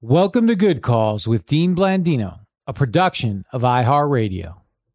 Welcome to Good Calls with Dean Blandino, a production of iHeartRadio.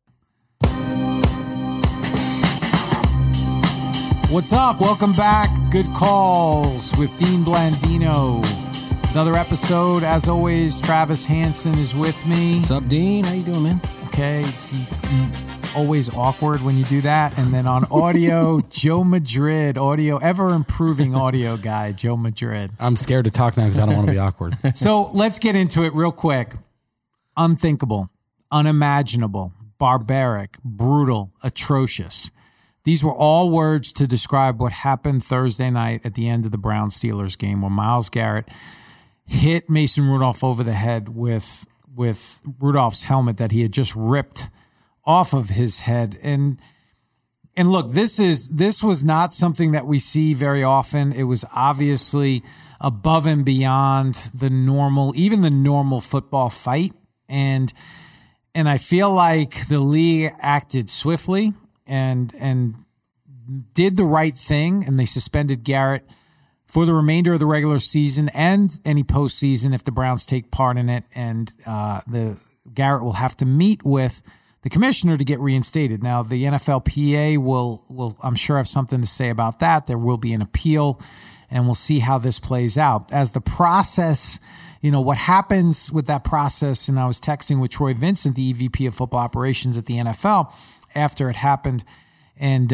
What's up? Welcome back. Good Calls with Dean Blandino. Another episode. As always, Travis Hansen is with me. What's up, Dean? How you doing, man? Okay, it's always awkward when you do that. And then on audio, Joe Madrid, ever improving audio guy, Joe Madrid. I'm scared to talk now because I don't want to be awkward. So let's get into it real quick. Unthinkable, unimaginable, barbaric, brutal, atrocious. These were all words to describe what happened Thursday night at the end of the Browns-Steelers game where Myles Garrett hit Mason Rudolph over the head with Rudolph's helmet that he had just ripped off of his head. And look, this was not something that we see very often. It was obviously above and beyond the normal football fight. And I feel like the league acted swiftly and did the right thing, and they suspended Garrett for the remainder of the regular season and any postseason if the Browns take part in it. And the Garrett will have to meet with the commissioner to get reinstated. Now, the NFLPA will I'm sure, have something to say about that. There will be an appeal, and we'll see how this plays out. As the process, what happens with that process, and I was texting with Troy Vincent, the EVP of football operations at the NFL, after it happened, and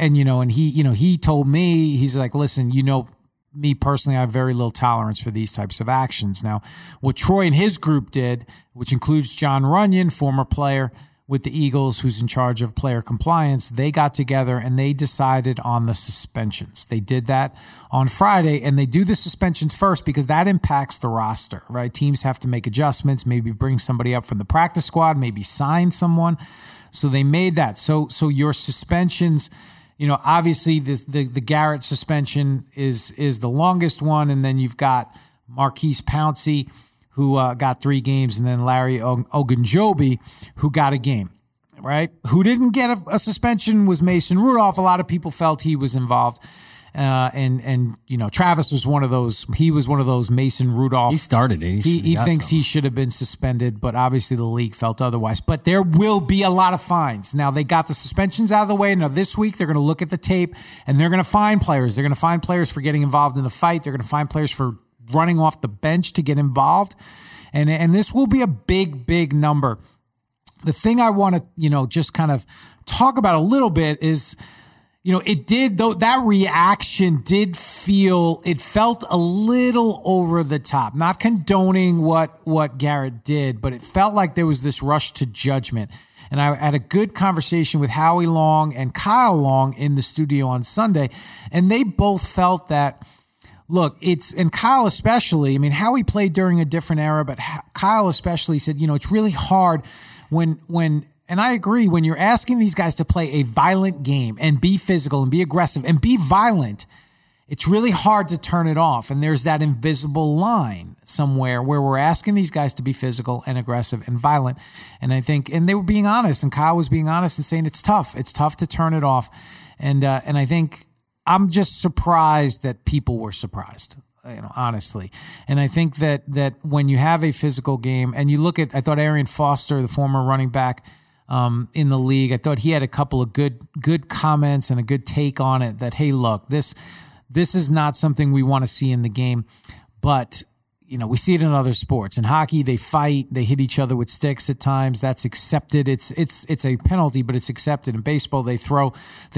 he told me, he's like, listen, me personally, I have very little tolerance for these types of actions. Now, what Troy and his group did, which includes John Runyon, former player with the Eagles, who's in charge of player compliance, they got together and they decided on the suspensions. They did that on Friday, and they do the suspensions first because that impacts the roster, right? Teams have to make adjustments, maybe bring somebody up from the practice squad, maybe sign someone. So they made that. So your suspensions, obviously the Garrett suspension is the longest one, and then you've got Marquise Pouncey, who got 3 games, and then Larry Ogunjobi, who got a game, right? Who didn't get a suspension was Mason Rudolph. A lot of people felt he was involved. And Travis was one of those. He was one of those Mason Rudolph. He started it. He thinks he should have been suspended, but obviously the league felt otherwise. But there will be a lot of fines. Now, they got the suspensions out of the way. Now, this week, they're going to look at the tape, and they're going to fine players. They're going to fine players for getting involved in the fight. They're going to fine players for running off the bench to get involved. And this will be a big, big number. The thing I want to, just kind of talk about a little bit is, it did, though, that reaction did it felt a little over the top. Not condoning what Garrett did, but it felt like there was this rush to judgment. And I had a good conversation with Howie Long and Kyle Long in the studio on Sunday, and they both felt that, look, and Kyle especially, Howie played during a different era, but Kyle especially said, it's really hard when and I agree, when you're asking these guys to play a violent game and be physical and be aggressive and be violent, it's really hard to turn it off. And there's that invisible line somewhere where we're asking these guys to be physical and aggressive and violent. And I think, and they were being honest, and Kyle was being honest and saying it's tough. It's tough to turn it off. And I think I'm just surprised that people were surprised, honestly. And I think that when you have a physical game and you look at, I thought Arian Foster, the former running back, in the league, I thought he had a couple of good comments and a good take on it that, hey, look, this is not something we want to see in the game, but we see it in other sports. In hockey, they fight, they hit each other with sticks at times. That's accepted. It's a penalty, but it's accepted. In baseball, they throw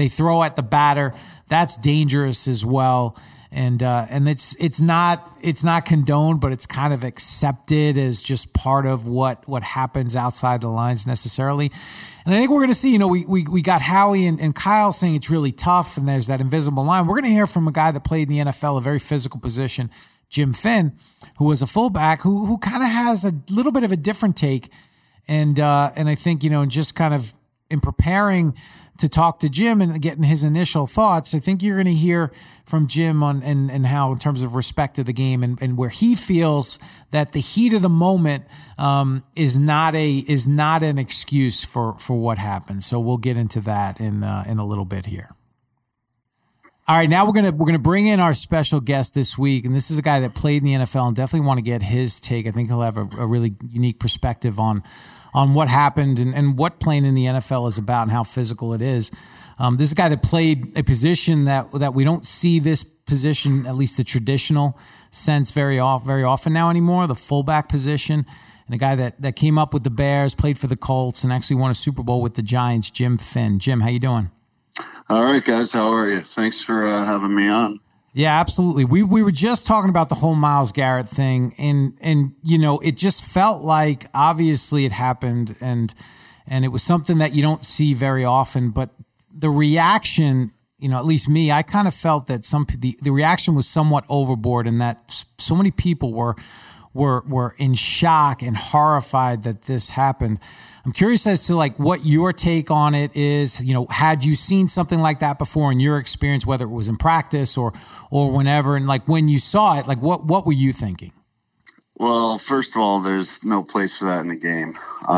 at the batter. That's dangerous as well. And it's not condoned, but it's kind of accepted as just part of what happens outside the lines necessarily. And I think we're going to see, we got Howie and Kyle saying it's really tough, and there's that invisible line. We're going to hear from a guy that played in the NFL, a very physical position, Jim Finn, who was a fullback, who kind of has a little bit of a different take. And I think, just kind of in preparing to talk to Jim and getting his initial thoughts, I think you're going to hear from Jim on and how, in terms of respect to the game, and where he feels that the heat of the moment is not an excuse for what happened. So we'll get into that in a little bit here. All right, now we're gonna bring in our special guest this week, and this is a guy that played in the NFL and definitely want to get his take. I think he'll have a really unique perspective on what happened and what playing in the NFL is about and how physical it is. This is a guy that played a position that we don't see this position, at least the traditional sense, very often now anymore, the fullback position. And a guy that came up with the Bears, played for the Colts, and actually won a Super Bowl with the Giants, Jim Finn. Jim, how you doing? All right, guys. How are you? Thanks for having me on. Yeah, absolutely. We were just talking about the whole Myles Garrett thing, and you know, it just felt like obviously it happened, and it was something that you don't see very often. But the reaction, you know, at least me, I kind of felt that the reaction was somewhat overboard, and that so many people were in shock and horrified that this happened. I'm curious as to like what your take on it is. You know, had you seen something like that before in your experience, whether it was in practice or whenever, and like when you saw it, like what were you thinking? Well, first of all, there's no place for that in the game.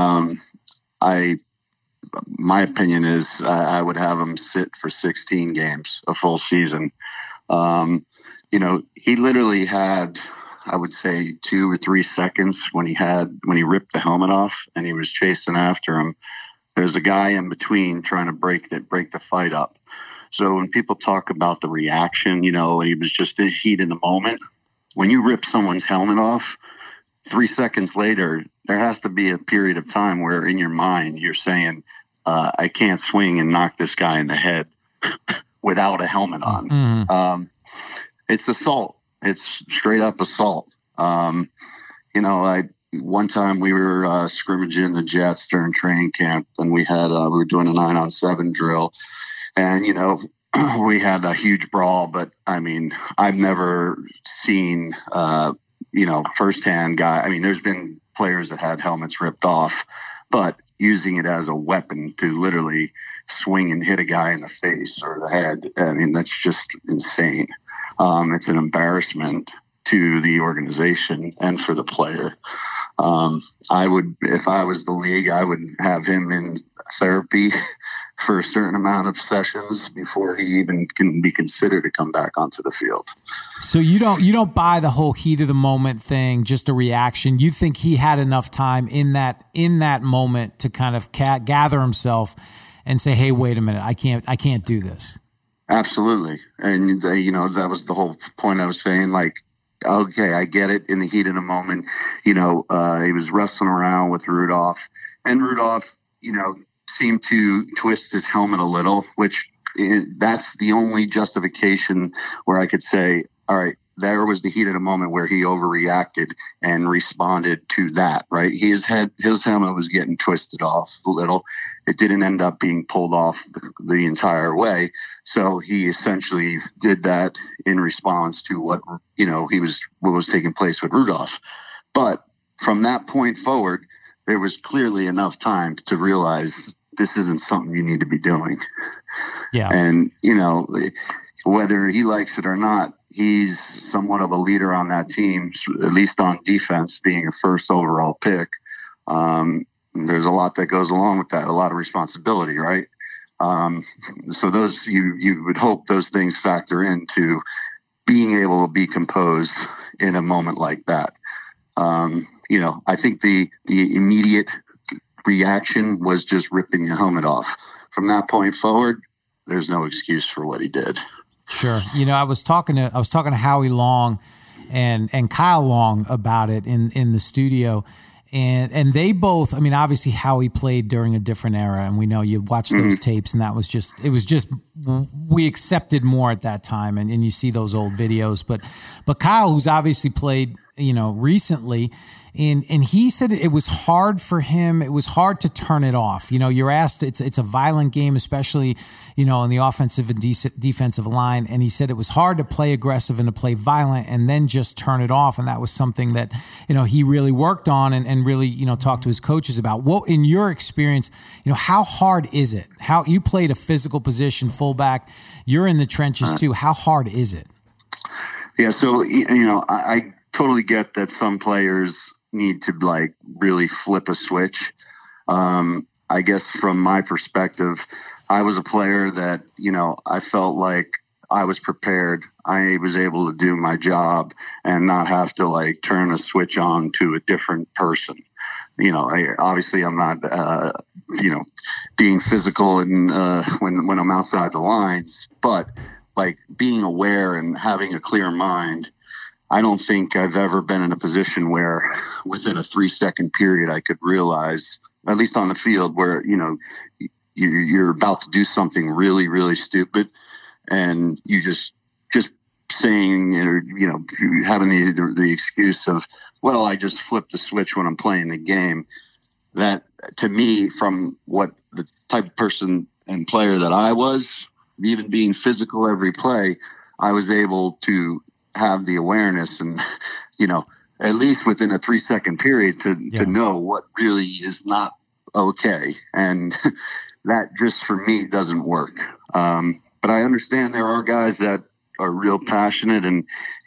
My opinion is I would have him sit for 16 games, a full season. You know, he literally had, I would say, 2 or 3 seconds when he ripped the helmet off and he was chasing after him. There's a guy in between trying to break the fight up. So when people talk about the reaction, you know, he was just in heat in the moment. When you rip someone's helmet off, 3 seconds later, there has to be a period of time where in your mind you're saying, I can't swing and knock this guy in the head without a helmet on. Mm-hmm. It's assault. It's straight up assault. You know, one time we were scrimmaging the Jets during training camp, and we were doing a 9-on-7 drill, and you know, we had a huge brawl. But I mean, I've never seen you know, firsthand guy. I mean, there's been players that had helmets ripped off, but using it as a weapon to literally swing and hit a guy in the face or the head, I mean, that's just insane. It's an embarrassment to the organization and for the player. If I was the league, I would have him in therapy for a certain amount of sessions before he even can be considered to come back onto the field. So you don't buy the whole heat of the moment thing, just a reaction. You think he had enough time in that moment to kind of gather himself and say, "Hey, wait a minute, I can't do this." Absolutely. And, you know, that was the whole point I was saying, like, okay, I get it in the heat of the moment. You know, he was wrestling around with Rudolph, and Rudolph, you know, seemed to twist his helmet a little, which that's the only justification where I could say, all right, there was the heat of the moment where he overreacted and responded to that, right? His helmet was getting twisted off a little. It didn't end up being pulled off the entire way. So he essentially did that in response to what was taking place with Rudolph. But from that point forward, there was clearly enough time to realize this isn't something you need to be doing. Yeah. And, you know, whether he likes it or not, he's somewhat of a leader on that team, at least on defense, being a first overall pick. There's a lot that goes along with that, a lot of responsibility, right? So those you would hope those things factor into being able to be composed in a moment like that. You know, I think the immediate reaction was just ripping the helmet off. From that point forward, there's no excuse for what he did. Sure. You know, I was talking to Howie Long and Kyle Long about it in the studio. And they both, I mean, obviously Howie played during a different era, and we know you watch those tapes, and it was just we accepted more at that time, and you see those old videos. But Kyle, who's obviously played, you know, recently, and he said it was hard for him. It was hard to turn it off. You know, you're asked, it's a violent game, especially, you know, in the offensive and defensive line. And he said it was hard to play aggressive and to play violent and then just turn it off. And that was something that, you know, he really worked on and really, you know, talked to his coaches about. What, in your experience, you know, how hard is it? How you played a physical position, fullback, you're in the trenches too. How hard is it? Yeah. So, you know, I totally get that some players need to like really flip a switch. I guess from my perspective, I was a player that, you know, I felt like I was prepared. I was able to do my job and not have to like turn a switch on to a different person. Obviously I'm not, being physical and when I'm outside the lines, but like being aware and having a clear mind. I don't think I've ever been in a position where within a 3-second period I could realize, at least on the field, where, you're about to do something really, really stupid and you just saying, or, having the excuse of, well, I just flipped the switch when I'm playing the game. That, to me, from what the type of person and player that I was, even being physical every play, I was able to have the awareness and, at least within a 3-second period to know what really is not okay. And that just for me doesn't work. But I understand there are guys that are real passionate and,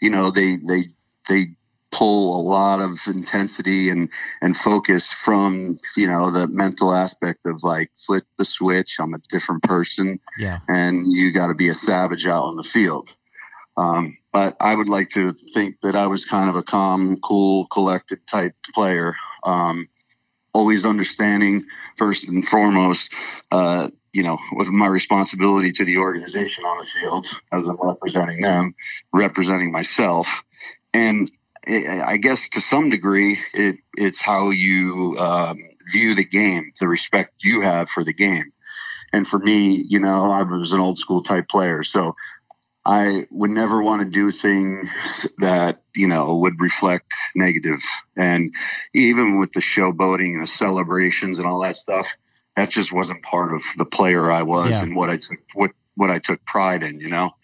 they pull a lot of intensity and focus from, the mental aspect of like flip the switch. I'm a different person. Yeah. And you got to be a savage out on the field. But I would like to think that I was kind of a calm, cool, collected type player. Always understanding first and foremost, with my responsibility to the organization on the field as I'm representing them, representing myself. And I guess to some degree, it's how you view the game, the respect you have for the game. And for me, I was an old school type player. So I would never want to do things that, would reflect negative. And even with the showboating and the celebrations and all that stuff, that just wasn't part of the player I was and what I took pride in,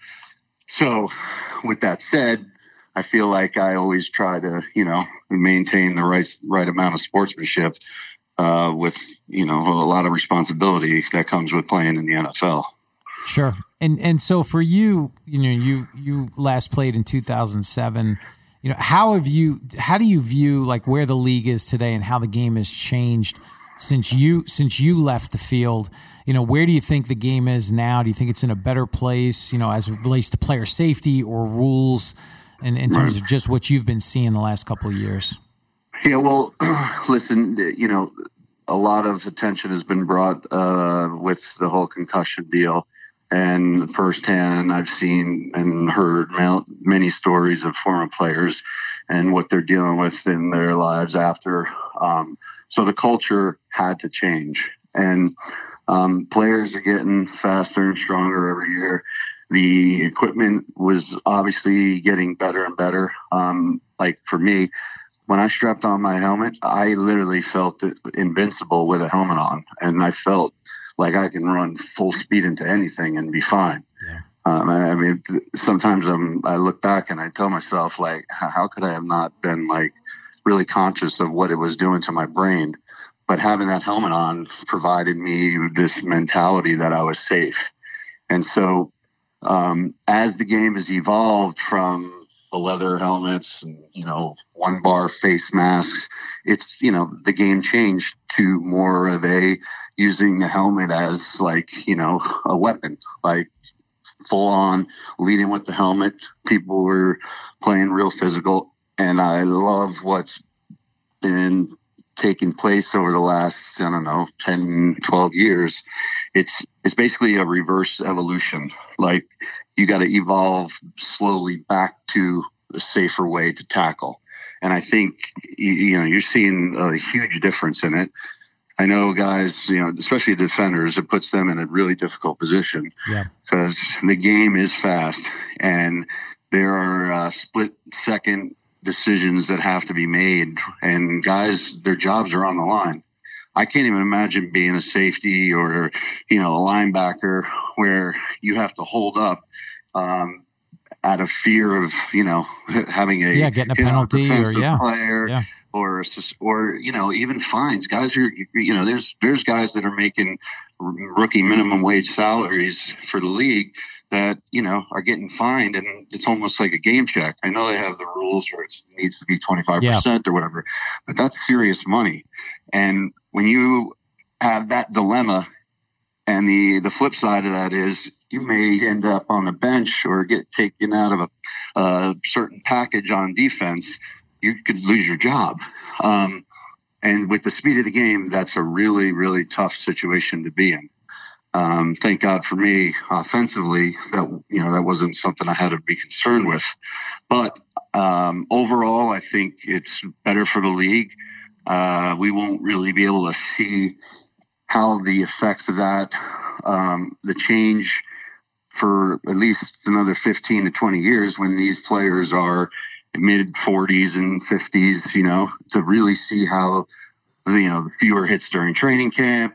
So with that said, I feel like I always try to, maintain the right amount of sportsmanship with, a lot of responsibility that comes with playing in the NFL. Sure. And so for you, you last played in 2007. How do you view like where the league is today and how the game has changed since you left the field? Where do you think the game is now? Do you think it's in a better place, as it relates to player safety or rules and in terms of just what you've been seeing the last couple of years? Yeah, well, listen, a lot of attention has been brought with the whole concussion deal. And firsthand, I've seen and heard many stories of former players and what they're dealing with in their lives after. So the culture had to change. And players are getting faster and stronger every year. The equipment was obviously getting better and better. Like for me, when I strapped on my helmet, I literally felt invincible with a helmet on. And I felt like I can run full speed into anything and be fine. Yeah. Sometimes I look back and I tell myself, like, how could I have not been like really conscious of what it was doing to my brain? But having that helmet on provided me this mentality that I was safe. And so as the game has evolved from the leather helmets and, 1-bar face masks, it's, the game changed to more of using the helmet as like, a weapon, like full on leading with the helmet. People were playing real physical. And I love what's been taking place over the last, 10, 12 years. It's basically a reverse evolution. Like you got to evolve slowly back to a safer way to tackle. And I think, you're seeing a huge difference in it. I know guys, especially defenders, it puts them in a really difficult position because the game is fast and there are split-second decisions that have to be made, and guys, their jobs are on the line. I can't even imagine being a safety or, a linebacker where you have to hold up out of fear of, having getting a penalty or player. Or even fines. Guys are, there's guys that are making rookie minimum wage salaries for the league that, are getting fined, and it's almost like a game check. I know they have the rules where it needs to be 25% or whatever, but that's serious money. And when you have that dilemma And the flip side of that is you may end up on the bench or get taken out of a certain package on defense. You could lose your job. And with the speed of the game, that's a really, really tough situation to be in. Thank God for me, offensively, that wasn't something I had to be concerned with. But overall, I think it's better for the league. We won't really be able to see how the effects of that, the change for at least another 15 to 20 years when these players are mid 40s and 50s, to really see how, the fewer hits during training camp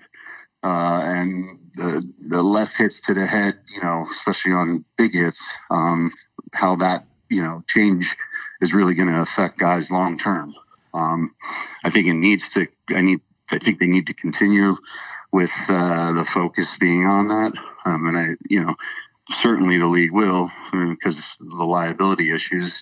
and the less hits to the head, especially on big hits, how that, change is really going to affect guys long term. I think I think they need to continue with the focus being on that. And certainly the league will, because of the liability issues.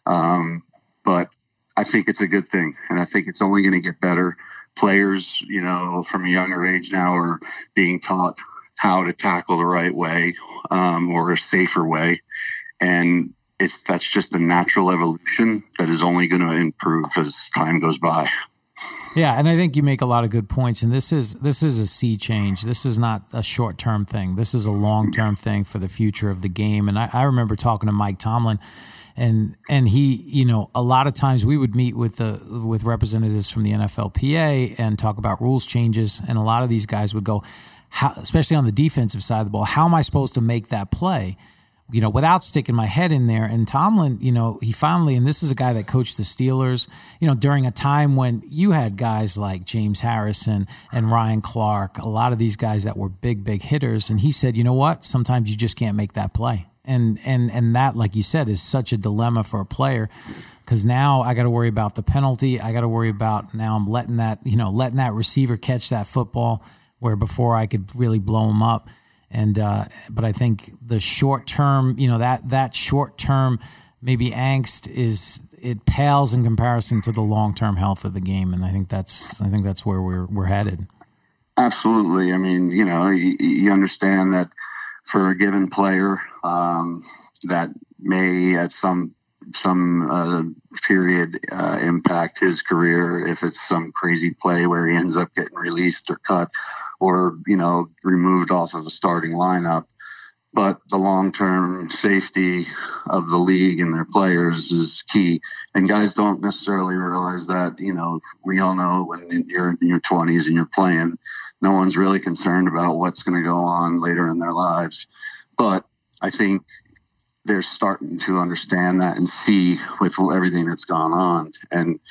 But I think it's a good thing, and I think it's only going to get better. Players, from a younger age now are being taught how to tackle the right way, or a safer way. And that's just a natural evolution that is only going to improve as time goes by. Yeah, and I think you make a lot of good points. And this is a sea change. This is not a short-term thing. This is a long-term thing for the future of the game. And I remember talking to Mike Tomlin, and he, a lot of times we would meet with representatives from the NFLPA and talk about rules changes. And a lot of these guys would go, especially on the defensive side of the ball, how am I supposed to make that play? Without sticking my head in there. And Tomlin, he finally, and this is a guy that coached the Steelers, during a time when you had guys like James Harrison and Ryan Clark, a lot of these guys that were big, big hitters. And he said, you know what? Sometimes you just can't make that play. And that, like you said, is such a dilemma for a player, because now I got to worry about the penalty. I got to worry about now I'm letting that receiver catch that football where before I could really blow him up. And but I think the short term, that short term maybe angst it pales in comparison to the long term health of the game, and I think that's where we're headed. Absolutely. I mean, you understand that for a given player that may at some period impact his career, if it's some crazy play where he ends up getting released or cut or removed off of a starting lineup. But the long-term safety of the league and their players is key. And guys don't necessarily realize that. We all know when you're in your 20s and you're playing, no one's really concerned about what's going to go on later in their lives. But I think they're starting to understand that and see with everything that's gone on. And,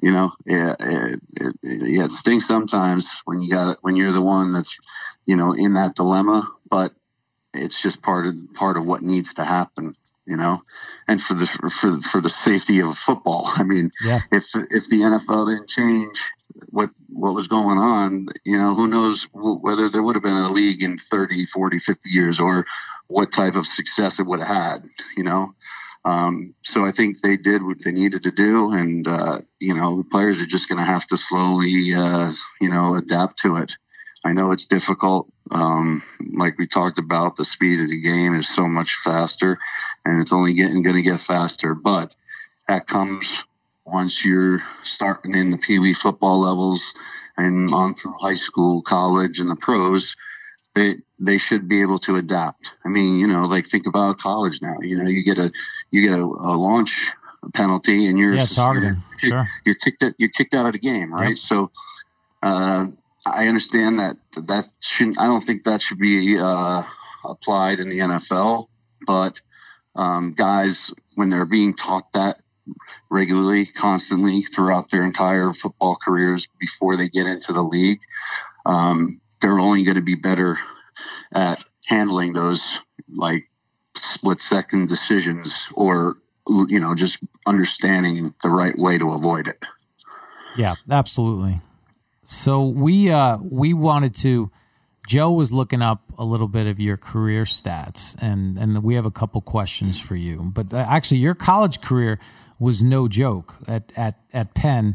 it stinks sometimes when you're the one that's, in that dilemma, but it's just part of what needs to happen, and for the safety of football. I mean, yeah. If the NFL didn't change what was going on, who knows whether there would have been a league in 30, 40, 50 years or what type of success it would have had, So I think they did what they needed to do. And, the players are just going to have to slowly, adapt to it. I know it's difficult. Like we talked about, the speed of the game is so much faster, and it's only going to get faster. But that comes once you're starting in the Pee Wee football levels and on through high school, college, and the pros. They should be able to adapt. I mean, think about college now. You get a launch penalty, and you're targeting. Sure, you're kicked out of the game, right? Yep. So. I understand that shouldn't. I don't think that should be applied in the NFL. But guys, when they're being taught that regularly, constantly throughout their entire football careers before they get into the league, they're only going to be better at handling those like split-second decisions, or just understanding the right way to avoid it. Yeah, absolutely. So we wanted to. Joe was looking up a little bit of your career stats, and we have a couple questions for you. But actually, your college career was no joke at Penn,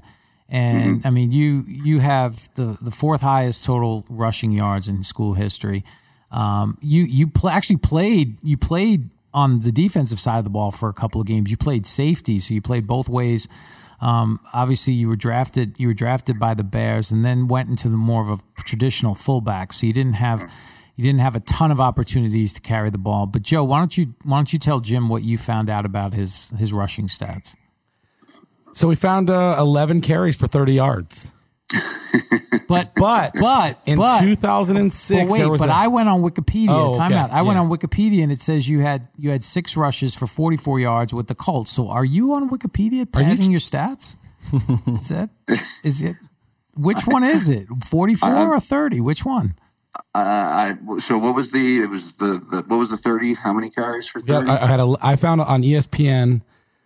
And I mean, you have the fourth highest total rushing yards in school history. You played on the defensive side of the ball for a couple of games. You played safety, so you played both ways. Obviously, you were drafted by the Bears, and then went into the more of a traditional fullback. So you didn't have a ton of opportunities to carry the ball. But Joe, why don't you tell Jim what you found out about his rushing stats? So we found 11 carries for 30 yards. But in 2006, I went on Wikipedia. Oh, okay. Timeout. I went on Wikipedia, and it says you had 6 rushes for 44 yards with the Colts. So are you on Wikipedia padding your stats? Is it? Which one is it? 44 or 30? Which one? So what was what was the 30? How many carries for 30? Yeah, I found on ESPN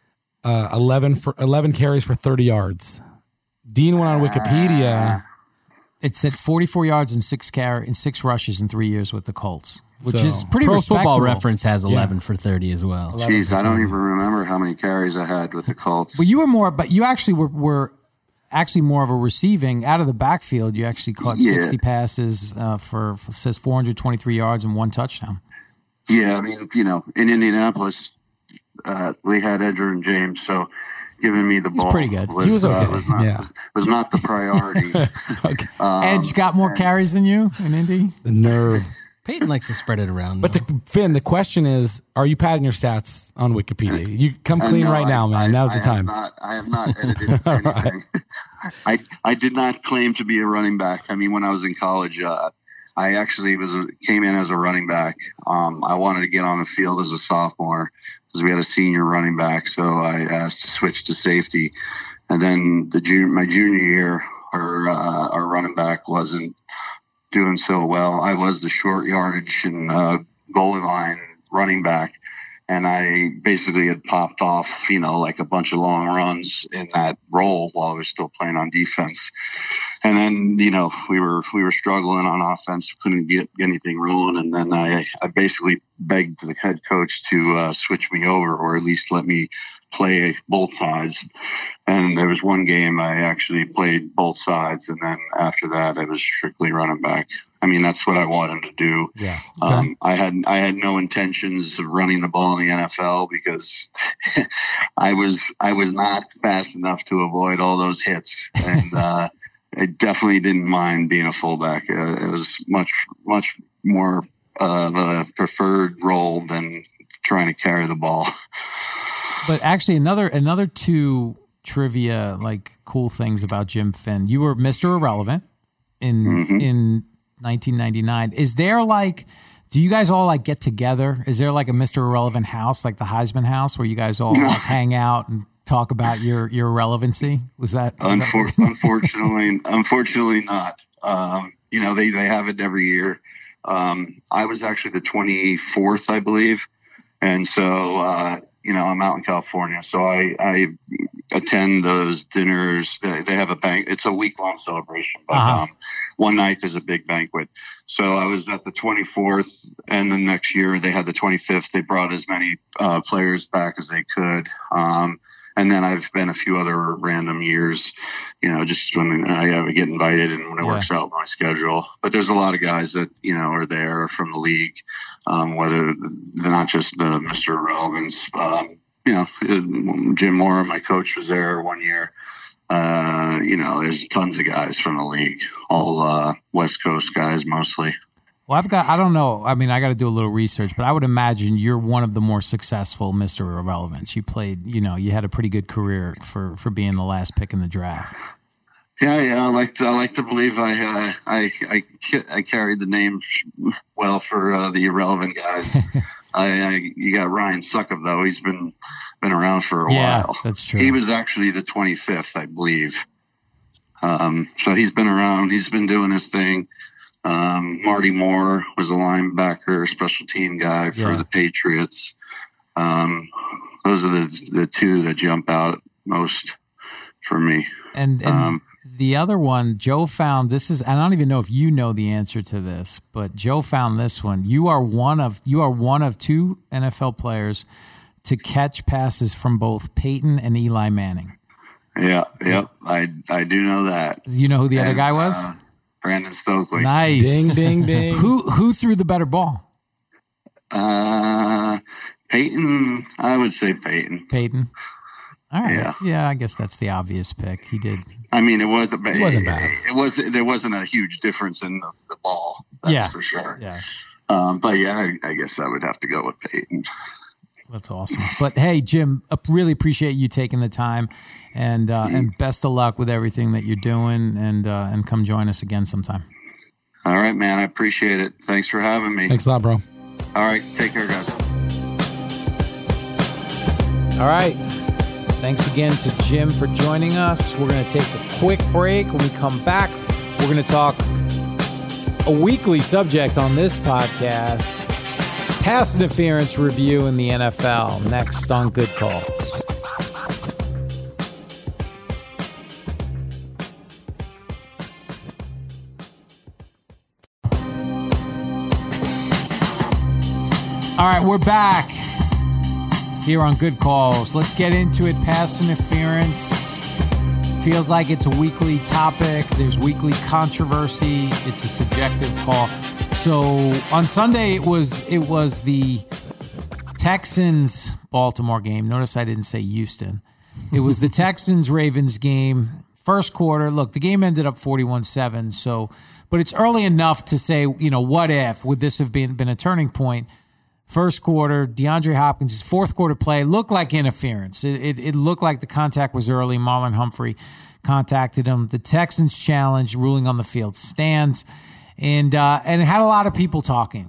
11 carries for 30 yards. Dean went on Wikipedia. It said 44 yards and 6 rushes in 3 years with the Colts, which is pretty Pro respectable. Football Reference has 11 for 30 as well. Jeez, I don't even remember how many carries I had with the Colts. Well, you actually were actually more of a receiving out of the backfield. You actually caught 60 passes for says 423 yards and 1 touchdown. Yeah, I mean, in Indianapolis, we had Edgerrin James, so giving me the ball pretty good. Was, He was okay. Was not the priority. Okay. Edge got more carries than you in Indy? The nerve. Peyton likes to spread it around. But Finn, the question is, are you padding your stats on Wikipedia? You come clean right now, man. Now's the time. I have not edited anything. I did not claim to be a running back. I mean, when I was in college, I actually came in as a running back. I wanted to get on the field as a sophomore because we had a senior running back, so I asked to switch to safety. And then my junior year, our running back wasn't doing so well. I was the short yardage and goal line running back, and I basically had popped off, like a bunch of long runs in that role while I was still playing on defense. And then, we were struggling on offense, couldn't get anything rolling. And then I basically begged the head coach to switch me over, or at least let me play both sides. And there was one game I actually played both sides. And then after that, I was strictly running back. I mean, that's what I wanted to do. Yeah. Okay. I had no intentions of running the ball in the NFL because I was not fast enough to avoid all those hits. And, I definitely didn't mind being a fullback. It was much more of a preferred role than trying to carry the ball. But actually, another 2 trivia cool things about Jim Finn. You were Mr. Irrelevant in 1999. Is there do you guys all get together? Is there a Mr. Irrelevant house, like the Heisman house, where you guys all hang out and talk about your relevancy? Was that unfortunately not. They have it every year. I was actually the 24th, I believe, and so I'm out in California, so I attend those dinners. They have a bank. It's a week-long celebration, but one night there's a big banquet. So I was at the 24th, and the next year they had the 25th. They brought as many players back as they could. And then I've been a few other random years, just when I get invited and when it works out my schedule. But there's a lot of guys that, are there from the league, whether they're not just the Mr. Irrelevance. Jim Mora, my coach, was there one year. There's tons of guys from the league, all West Coast guys mostly. Well, I don't know. I mean, I got to do a little research, but I would imagine you're one of the more successful Mr. Irrelevance. You played, you had a pretty good career for being the last pick in the draft. Yeah. I like to believe I carried the name well for the irrelevant guys. You got Ryan Suckup though. He's been around for a while. That's true. He was actually the 25th, I believe. So he's been around. He's been doing his thing. Marty Moore was a linebacker, special team guy for the Patriots. Those are the 2 that jump out most for me. And the other one, Joe found this is. I don't even know if you know the answer to this, but Joe found this one. You are one of 2 NFL players to catch passes from both Peyton and Eli Manning. Yeah, yep. I do know that. You know who the other guy was? Brandon Stokely. Nice. Ding, ding, ding. Who threw the better ball? Peyton. I would say Peyton. Peyton. All right. Yeah, I guess that's the obvious pick. He did. I mean, it wasn't bad. There wasn't a huge difference in the ball. That's for sure. Yeah. But yeah, I guess I would have to go with Peyton. That's awesome. But hey, Jim, I really appreciate you taking the time, and best of luck with everything that you're doing, and come join us again sometime. All right, man. I appreciate it. Thanks for having me. Thanks a lot, bro. All right. Take care, guys. All right. Thanks again to Jim for joining us. We're going to take a quick break. When we come back, we're going to talk a weekly subject on this podcast, pass interference review in the NFL, next on Good Calls. All right, we're back here on Good Calls. Let's get into it. Pass interference feels like it's a weekly topic. There's weekly controversy. It's a subjective call. So on Sunday, it was the Texans-Baltimore game. Notice I didn't say Houston. It was the Texans-Ravens game. First quarter. Look, the game ended up 41-7. So, but it's early enough to say, what if? Would this have been a turning point? First quarter, DeAndre Hopkins' fourth quarter play looked like interference. It looked like the contact was early. Marlon Humphrey contacted him. The Texans challenge, ruling on the field stands. And it had a lot of people talking.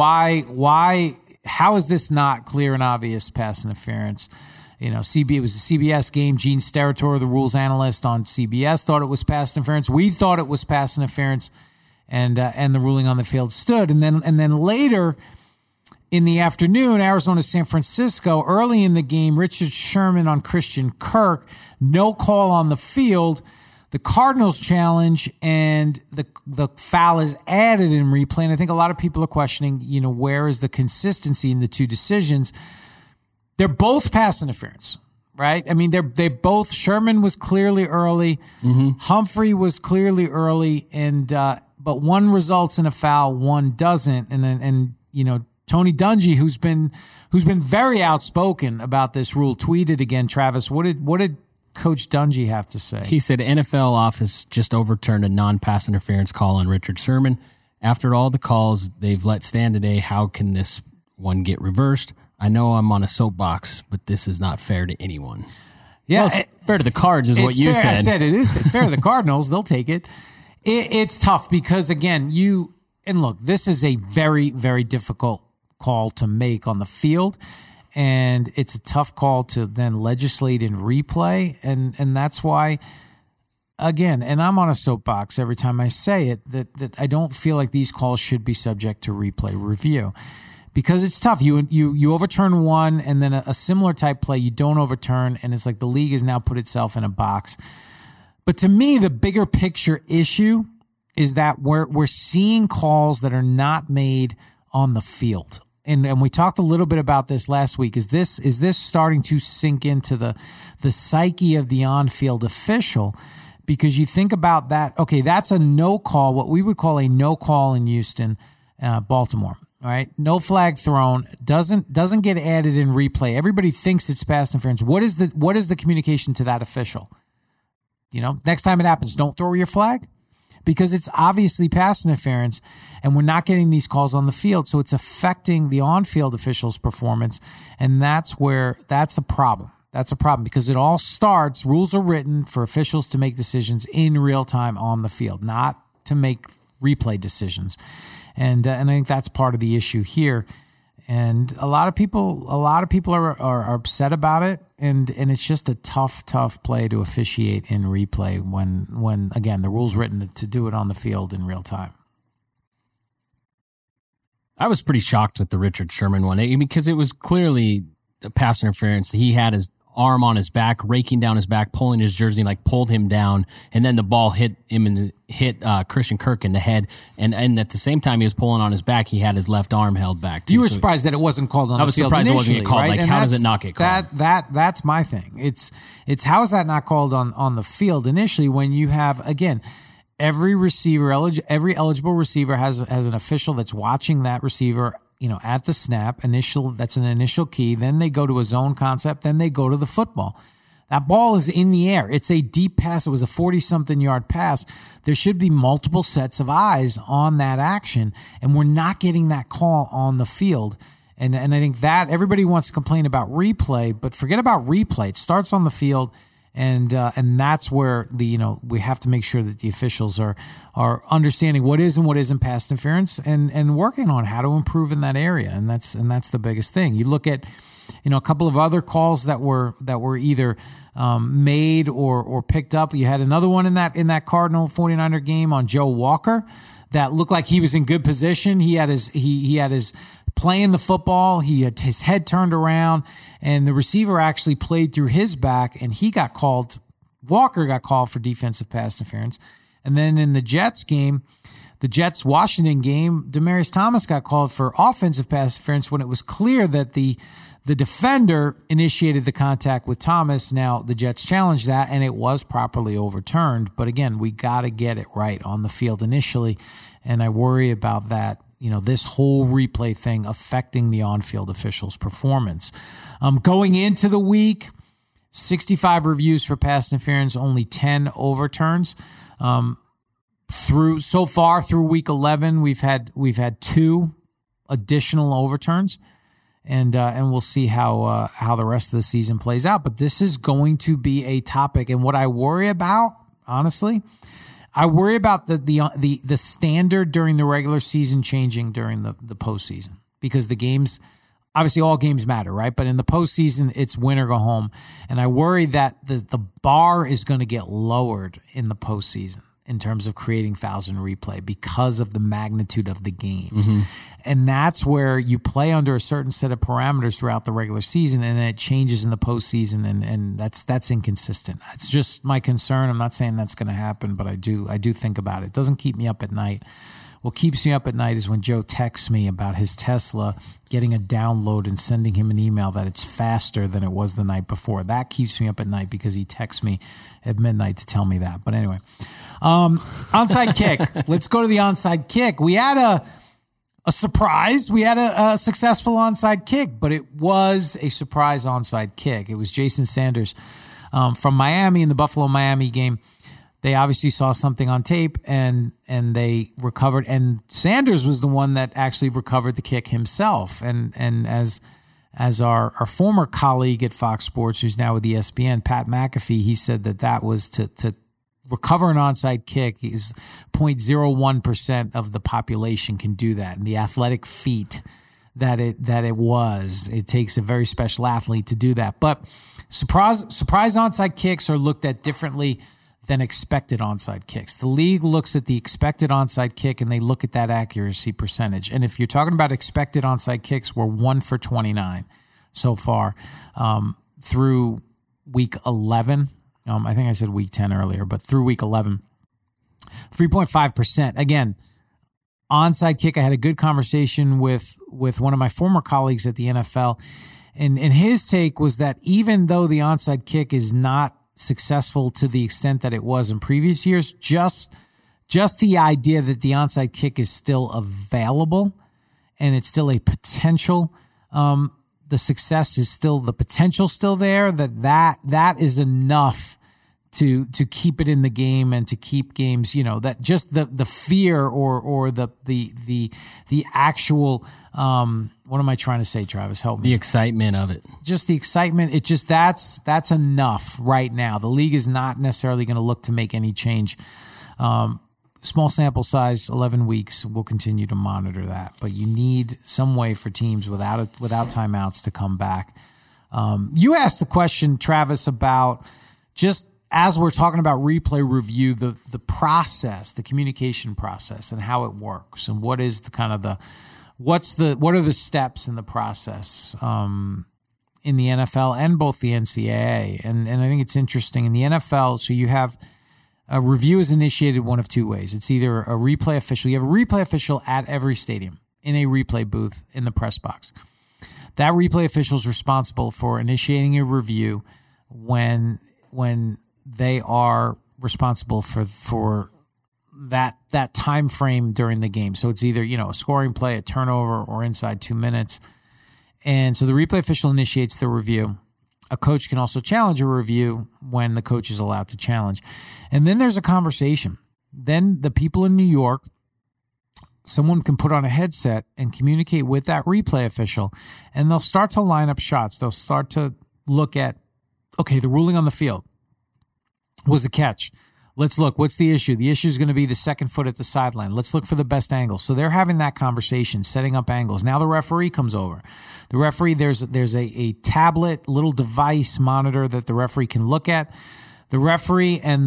Why, how is this not clear and obvious pass interference? It was a CBS game. Gene Steratore, the rules analyst on CBS, thought it was pass interference. We thought it was pass interference, and the ruling on the field stood. And then later in the afternoon, Arizona, San Francisco, early in the game, Richard Sherman on Christian Kirk, no call on the field. The Cardinals challenge, and the foul is added in replay. And I think a lot of people are questioning, where is the consistency in the two decisions? They're both pass interference, right? I mean, they both. Sherman was clearly early. Mm-hmm. Humphrey was clearly early, and but one results in a foul, one doesn't. And Tony Dungy, who's been very outspoken about this rule, tweeted again. Travis, what did Coach Dungy have to say? He said NFL office just overturned a non-pass interference call on Richard Sherman. After all the calls they've let stand today, how can this one get reversed? I know I'm on a soapbox, but this is not fair to anyone. Yeah, well, it's fair to the Cards is what you fair. said. I said it is. It's fair to the Cardinals. They'll take it. It's tough because, again, look, this is a very, very difficult call to make on the field, and it's a tough call to then legislate in replay, and that's why, again, and I'm on a soapbox every time I say it, that I don't feel like these calls should be subject to replay review because it's tough. You overturn one, and then a similar type play you don't overturn, and it's like the league has now put itself in a box. But to me, the bigger picture issue is that we're seeing calls that are not made on the field. And we talked a little bit about this last week. Is this starting to sink into the psyche of the on-field official? Because you think about that, okay, that's a no call, what we would call a no call in Houston, Baltimore. All right, no flag thrown, doesn't get added in replay. Everybody thinks it's pass interference. What is the communication to that official? Next time it happens, don't throw your flag. Because it's obviously pass interference, and we're not getting these calls on the field, so it's affecting the on-field officials' performance, and that's a problem. That's a problem because it all starts, rules are written for officials to make decisions in real time on the field, not to make replay decisions. And I think that's part of the issue here. And a lot of people are upset about it, and it's just a tough play to officiate in replay when again the rule's written to do it on the field in real time. I was pretty shocked with the Richard Sherman one because it was clearly a pass interference. He had arm on his back, raking down his back, pulling his jersey, like pulled him down, and then the ball hit him and hit Christian Kirk in the head. And at the same time he was pulling on his back, he had his left arm held back too. You were surprised that it wasn't called on the field initially. I was surprised it wasn't called. Right? Like, and how does it not get called? That's my thing. It's how is that not called on the field initially when you have, again, every eligible receiver has an official that's watching that receiver, at the snap. That's an initial key. Then they go to a zone concept. Then they go to the football. That ball is in the air. It's a deep pass. It was a 40-something yard pass. There should be multiple sets of eyes on that action, and we're not getting that call on the field. And I think that everybody wants to complain about replay, but forget about replay. It starts on the field. And that's where we have to make sure that the officials are understanding what is and what isn't pass interference and working on how to improve in that area. And that's the biggest thing. You look at, a couple of other calls that were either made or picked up. You had another one in that Cardinal 49er game on Joe Walker that looked like he was in good position. He had his playing the football. He had his head turned around, and the receiver actually played through his back, and Walker got called for defensive pass interference. And then in the Jets-Washington game, Demaryius Thomas got called for offensive pass interference when it was clear that the defender initiated the contact with Thomas. Now, the Jets challenged that, and it was properly overturned. But again, we got to get it right on the field initially, and I worry about that. This whole replay thing affecting the on-field officials' performance. Going into the week, 65 reviews for pass interference, only 10 overturns. Through week 11, we've had 2 additional overturns, and we'll see how the rest of the season plays out. But this is going to be a topic, and what I worry about, honestly, I worry about the standard during the regular season changing during the postseason, because the games, obviously all games matter, right? But in the postseason, it's win or go home. And I worry that the bar is going to get lowered in the postseason in terms of creating fouls in replay because of the magnitude of the games. Mm-hmm. And that's where you play under a certain set of parameters throughout the regular season, and then it changes in the postseason, and that's inconsistent. It's just my concern. I'm not saying that's going to happen, but I do think about it. It doesn't keep me up at night. What keeps me up at night is when Joe texts me about his Tesla getting a download and sending him an email that it's faster than it was the night before. That keeps me up at night because he texts me at midnight to tell me that. But anyway, onside kick. Let's go to the onside kick. We had a surprise. We had a successful onside kick, but it was a surprise onside kick. It was Jason Sanders from Miami in the Buffalo-Miami game. They obviously saw something on tape and they recovered. And Sanders was the one that actually recovered the kick himself. And as our former colleague at Fox Sports, who's now with ESPN, Pat McAfee, he said that was to recover an onside kick is 0.01% of the population can do that. And the athletic feat that it was, it takes a very special athlete to do that. But surprise onside kicks are looked at differently than expected onside kicks. The league looks at the expected onside kick and they look at that accuracy percentage. And if you're talking about expected onside kicks, we're 1 for 29 so far through week 11. I think I said week 10 earlier, but through week 11, 3.5%. Again, onside kick, I had a good conversation with one of my former colleagues at the NFL, and his take was that even though the onside kick is not successful to the extent that it was in previous years, just the idea that the onside kick is still available and it's still a potential, the success is still, the potential still there, that is enough to keep it in the game and to keep games, that just the fear or the actual, what am I trying to say, Travis? Help me. The excitement of it. Just the excitement. It just, that's enough right now. The league is not necessarily going to look to make any change. Small sample size, 11 weeks. We'll continue to monitor that, but you need some way for teams without timeouts to come back. You asked the question, Travis, about just as we're talking about replay review, the process, the communication process, and how it works, and what is what are the steps in the process? in the NFL and both the NCAA. And I think it's interesting. In the NFL, so you have a review is initiated one of two ways. It's either a replay official. You have a replay official at every stadium in a replay booth in the press box. That replay official is responsible for initiating a review when they are responsible for that time frame during the game. So it's either, a scoring play, a turnover, or inside 2 minutes. And so the replay official initiates the review. A coach can also challenge a review when the coach is allowed to challenge. And then there's a conversation. Then the people in New York, someone can put on a headset and communicate with that replay official, and they'll start to line up shots. They'll start to look at, okay, the ruling on the field was a catch. Let's look. What's the issue? The issue is going to be the second foot at the sideline. Let's look for the best angle. So they're having that conversation, setting up angles. Now the referee comes over. The referee, there's a tablet, little device monitor that the referee can look at. The referee and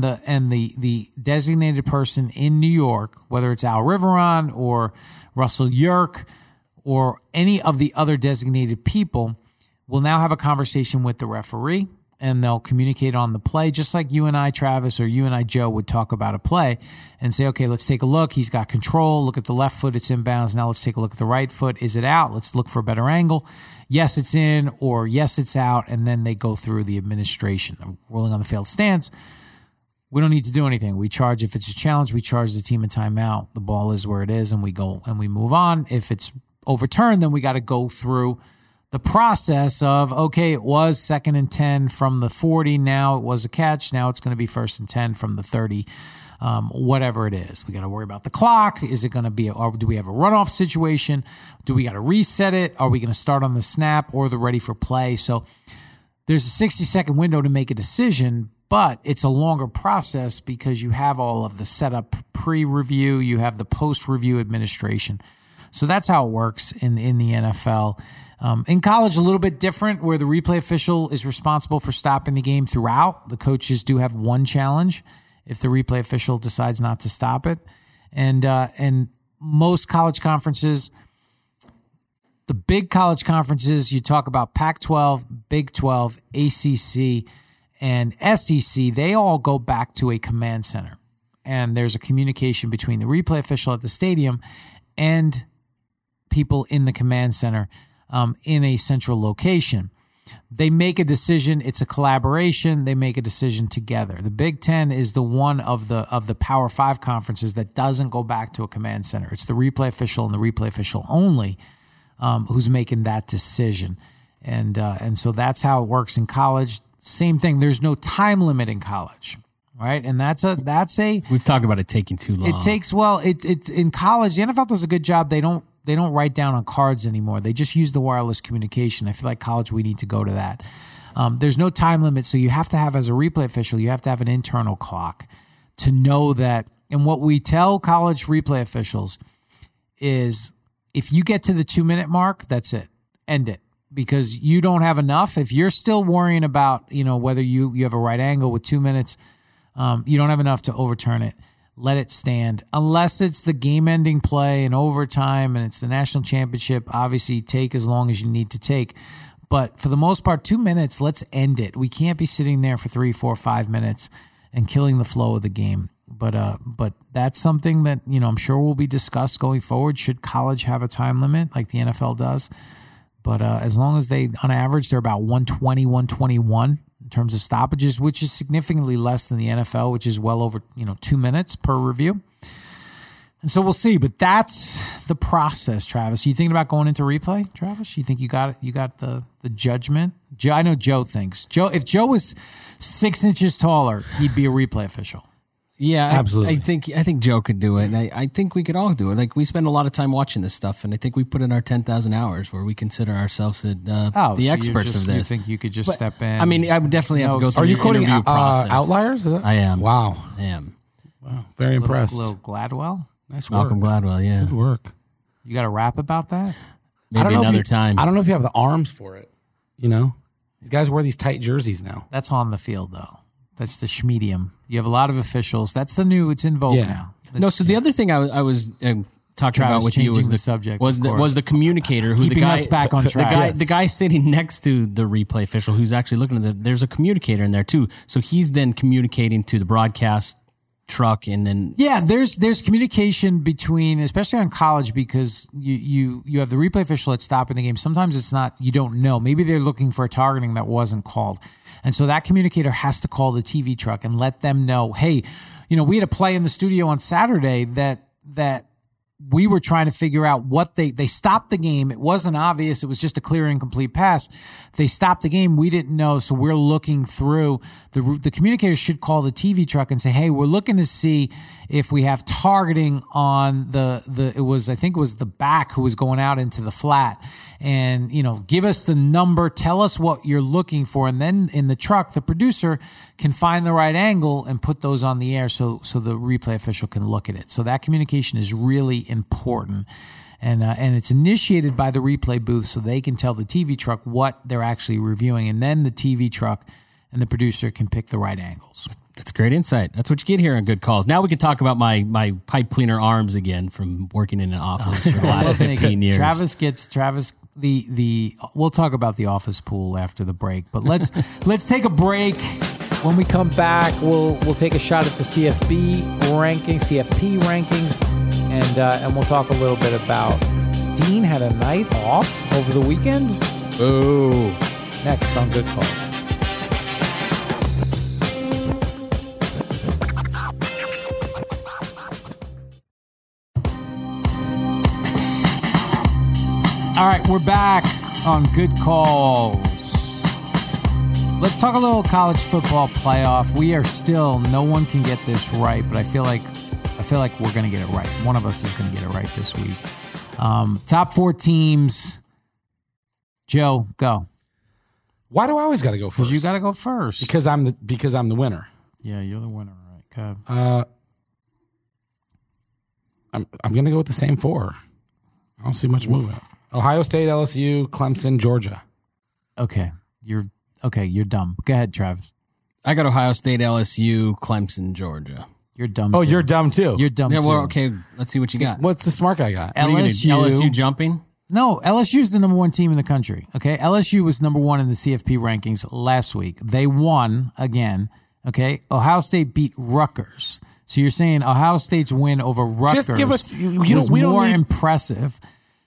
the designated person in New York, whether it's Al Riveron or Russell Yerk or any of the other designated people, will now have a conversation with the referee. And they'll communicate on the play, just like you and I, Travis, or you and I, Joe, would talk about a play and say, okay, let's take a look. He's got control. Look at the left foot. It's inbounds. Now let's take a look at the right foot. Is it out? Let's look for a better angle. Yes, it's in, or yes, it's out. And then they go through the administration. The ruling on the field stands. We don't need to do anything. We charge, if it's a challenge, we charge the team a timeout. The ball is where it is, and we go and we move on. If it's overturned, then we got to go through the process of, okay, it was 2nd and 10 from the 40. Now it was a catch. Now it's going to be 1st and 10 from the 30, whatever it is. We got to worry about the clock. Is it going to be, or do we have a runoff situation? Do we got to reset it? Are we going to start on the snap or the ready for play? So there's a 60-second window to make a decision, but it's a longer process because you have all of the setup pre-review. You have the post-review administration. So that's how it works in the NFL. In college, a little bit different, where the replay official is responsible for stopping the game throughout. The coaches do have one challenge if the replay official decides not to stop it. And most college conferences, the big college conferences, you talk about Pac-12, Big 12, ACC, and SEC, they all go back to a command center. And there's a communication between the replay official at the stadium and people in the command center in a central location. They make a decision. It's a collaboration. They make a decision together. The Big Ten is the one of the Power 5 conferences that doesn't go back to a command center. It's the replay official and the replay official only who's making that decision. And so that's how it works in college. Same thing. There's no time limit in college, right? And that's a we've talked about it taking too long. It takes, well, it's in college. The NFL does a good job. They don't write down on cards anymore. They just use the wireless communication. I feel like college, we need to go to that. There's no time limit, so you have to have, as a replay official, you have to have an internal clock to know that. And what we tell college replay officials is, if you get to the 2-minute mark, that's it. End it. Because you don't have enough. If you're still worrying about, whether you have a right angle with 2 minutes, you don't have enough to overturn it. Let it stand. Unless it's the game-ending play in overtime and it's the national championship, obviously take as long as you need to take. But for the most part, 2 minutes, let's end it. We can't be sitting there for 3, 4, 5 minutes and killing the flow of the game. But that's something that, I'm sure will be discussed going forward. Should college have a time limit like the NFL does? But as long as they, on average, they're about 120, 121 in terms of stoppages, which is significantly less than the NFL, which is well over 2 minutes per review. And so we'll see. But that's the process, Travis. You thinking about going into replay, Travis? You think you got it? You got the judgment? Joe, I know Joe thinks. If Joe was 6 inches taller, he'd be a replay official. Yeah, absolutely. I think Joe could do it, and I think we could all do it. Like, we spend a lot of time watching this stuff, and I think we put in our 10,000 hours where we consider ourselves the experts of this. You think you could just step in? I mean, I would definitely have to go through. Are you the quoting interview process. Outliers? Is that? I am. Wow. I am. Wow. Very impressed. Little Gladwell. Nice work. Malcolm Gladwell. Yeah. Good work. You got a rap about that? Maybe another time. I don't know if you have the arms for it. These guys wear these tight jerseys now. That's on the field, though. That's the schmedium. You have a lot of officials. That's the new. It's in vogue now. No. So the other thing I was talking Travis, about with you was changing the subject, was of the course. was the communicator who Keeping the guy us back on track. the guy sitting next to the replay official who's actually looking at there's a communicator in there too. So he's then communicating to the broadcast truck, and then Yeah, there's communication between, especially on college, because you have the replay official that's stopping the game. Sometimes it's not, you don't know. Maybe they're looking for a targeting that wasn't called. And so that communicator has to call the TV truck and let them know, hey, we had a play in the studio on Saturday that we were trying to figure out what they stopped the game. It wasn't obvious. It was just a clear and complete pass. They stopped the game. We didn't know. So we're looking through the communicator should call the TV truck and say, hey, we're looking to see if we have targeting on I think it was the back who was going out into the flat, and, give us the number, tell us what you're looking for. And then in the truck, the producer can find the right angle and put those on the air so the replay official can look at it. So that communication is really important. And it's initiated by the replay booth so they can tell the TV truck what they're actually reviewing. And then the TV truck and the producer can pick the right angles. that's great insight. That's what you get here on Good Calls. Now we can talk about my pipe cleaner arms again from working in an office for the last 15 years. Travis, we'll talk about the office pool after the break, but let's take a break. When we come back, we'll take a shot at the CFP rankings, and we'll talk a little bit about Dean had a night off over the weekend. Ooh. Next on Good Call. All right, we're back on Good Calls. Let's talk a little college football playoff. We are still, no one can get this right, but I feel like we're going to get it right. One of us is going to get it right this week. Top 4 teams. Joe, go. Why do I always got to go first? Because you got to go first. Because I'm the winner. Yeah, you're the winner, right? Okay. I'm going to go with the same 4. I don't see much movement. Ohio State, LSU, Clemson, Georgia. Okay, you're dumb. Go ahead, Travis. I got Ohio State, LSU, Clemson, Georgia. You're dumb. Oh, too. you're dumb too. You're dumb Yeah, too. well, okay, let's see what you got. What's the smart guy got? What are you gonna do? LSU jumping? No, LSU is the number 1 team in the country. Okay, LSU was number 1 in the CFP rankings last week. They won again. Okay, Ohio State beat Rutgers. So you're saying Ohio State's win over Rutgers Just give us. was more impressive.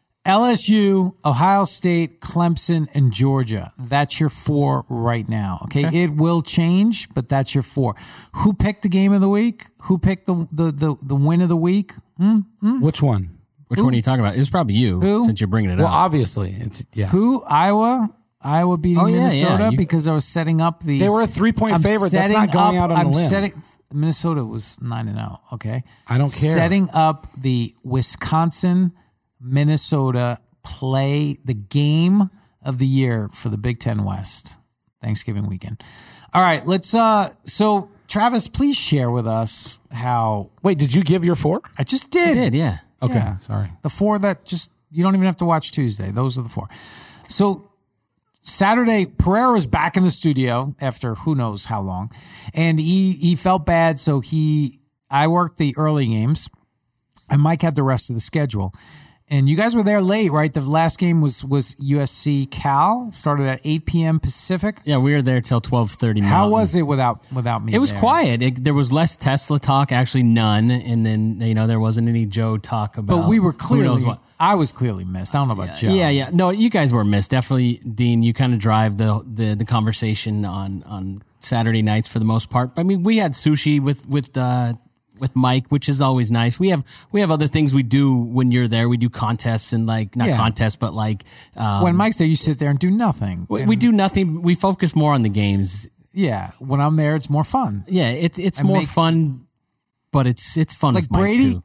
LSU, Ohio State, Clemson, and Georgia. That's your 4 right now. Okay, It will change, but that's your 4. Who picked the game of the week? Who picked the win of the week? Which one? Which one are you talking about? It was probably you, since you're bringing it Well, up. obviously, it's Who? Iowa beating Minnesota yeah. because I was setting up the. They were a 3-point favorite. That's not going out on a limb. Minnesota was 9-0. Okay, I don't care. Setting up the Wisconsin Minnesota play, the game of the year for the Big Ten West, Thanksgiving weekend. All right, let's. So Travis, please share with us how. Wait, did you give your 4? I just did. I did, yeah. Okay, Yeah. sorry. The 4 that just, you don't even have to watch Tuesday. Those are the 4. So Saturday, Pereira was back in the studio after who knows how long, and he felt bad. So I worked the early games, and Mike had the rest of the schedule. And you guys were there late, right? The last game was USC Cal. Started at 8 p.m. Pacific. Yeah, we were there till 12:30. How was it without me? It was there? quiet. There was less Tesla talk, actually none, and then there wasn't any Joe talk about. But we were who knows clearly. what. I was clearly missed. I don't know about Joe. Yeah. No, you guys were missed. Definitely, Dean. You kind of drive the conversation on Saturday nights for the most part. I mean, we had sushi with Mike, which is always nice. We have other things we do when you're there. We do contests and contests, but when Mike's there, you sit there and do nothing. We do nothing. We focus more on the games. Yeah, when I'm there, it's more fun. Yeah, it's more fun, but it's fun. Like with Mike too.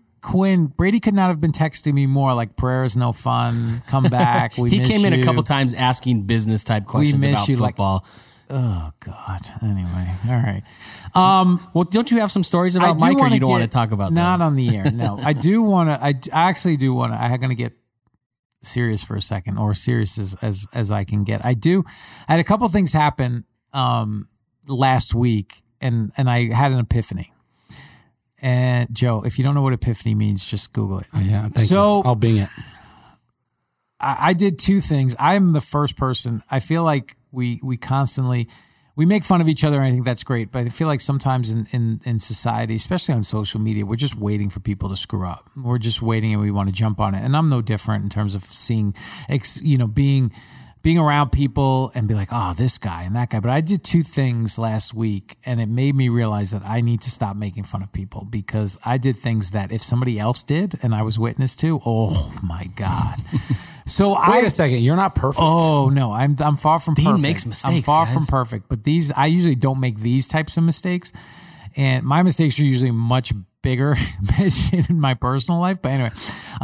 Brady could not have been texting me more like Pereira's no fun. Come back. He came in a couple times asking business type questions about football. Oh God. Anyway, all right. Well, don't you have some stories about Mike, or you don't want to talk about not those? on the air? No, I do want to. I actually do want to. I'm going to get serious for a second, or serious as I can get. I had a couple things happen last week, and I had an epiphany. And Joe, if you don't know what epiphany means, just Google it. Yeah, thank So- you. I'll Bing it. I did two things. I am the first person. I feel like we constantly we make fun of each other, and I think that's great. But I feel like sometimes in society, especially on social media, we're just waiting for people to screw up. We're just waiting, and we want to jump on it. And I'm no different in terms of seeing, being around people and be like, oh, this guy and that guy. But I did two things last week, and it made me realize that I need to stop making fun of people, because I did things that if somebody else did and I was witness to, oh my God. So Wait a second. You're not perfect. Oh no, I'm far from Dean perfect. makes mistakes, I'm far guys. from perfect, but I usually don't make these types of mistakes, and my mistakes are usually much bigger in my personal life. But anyway,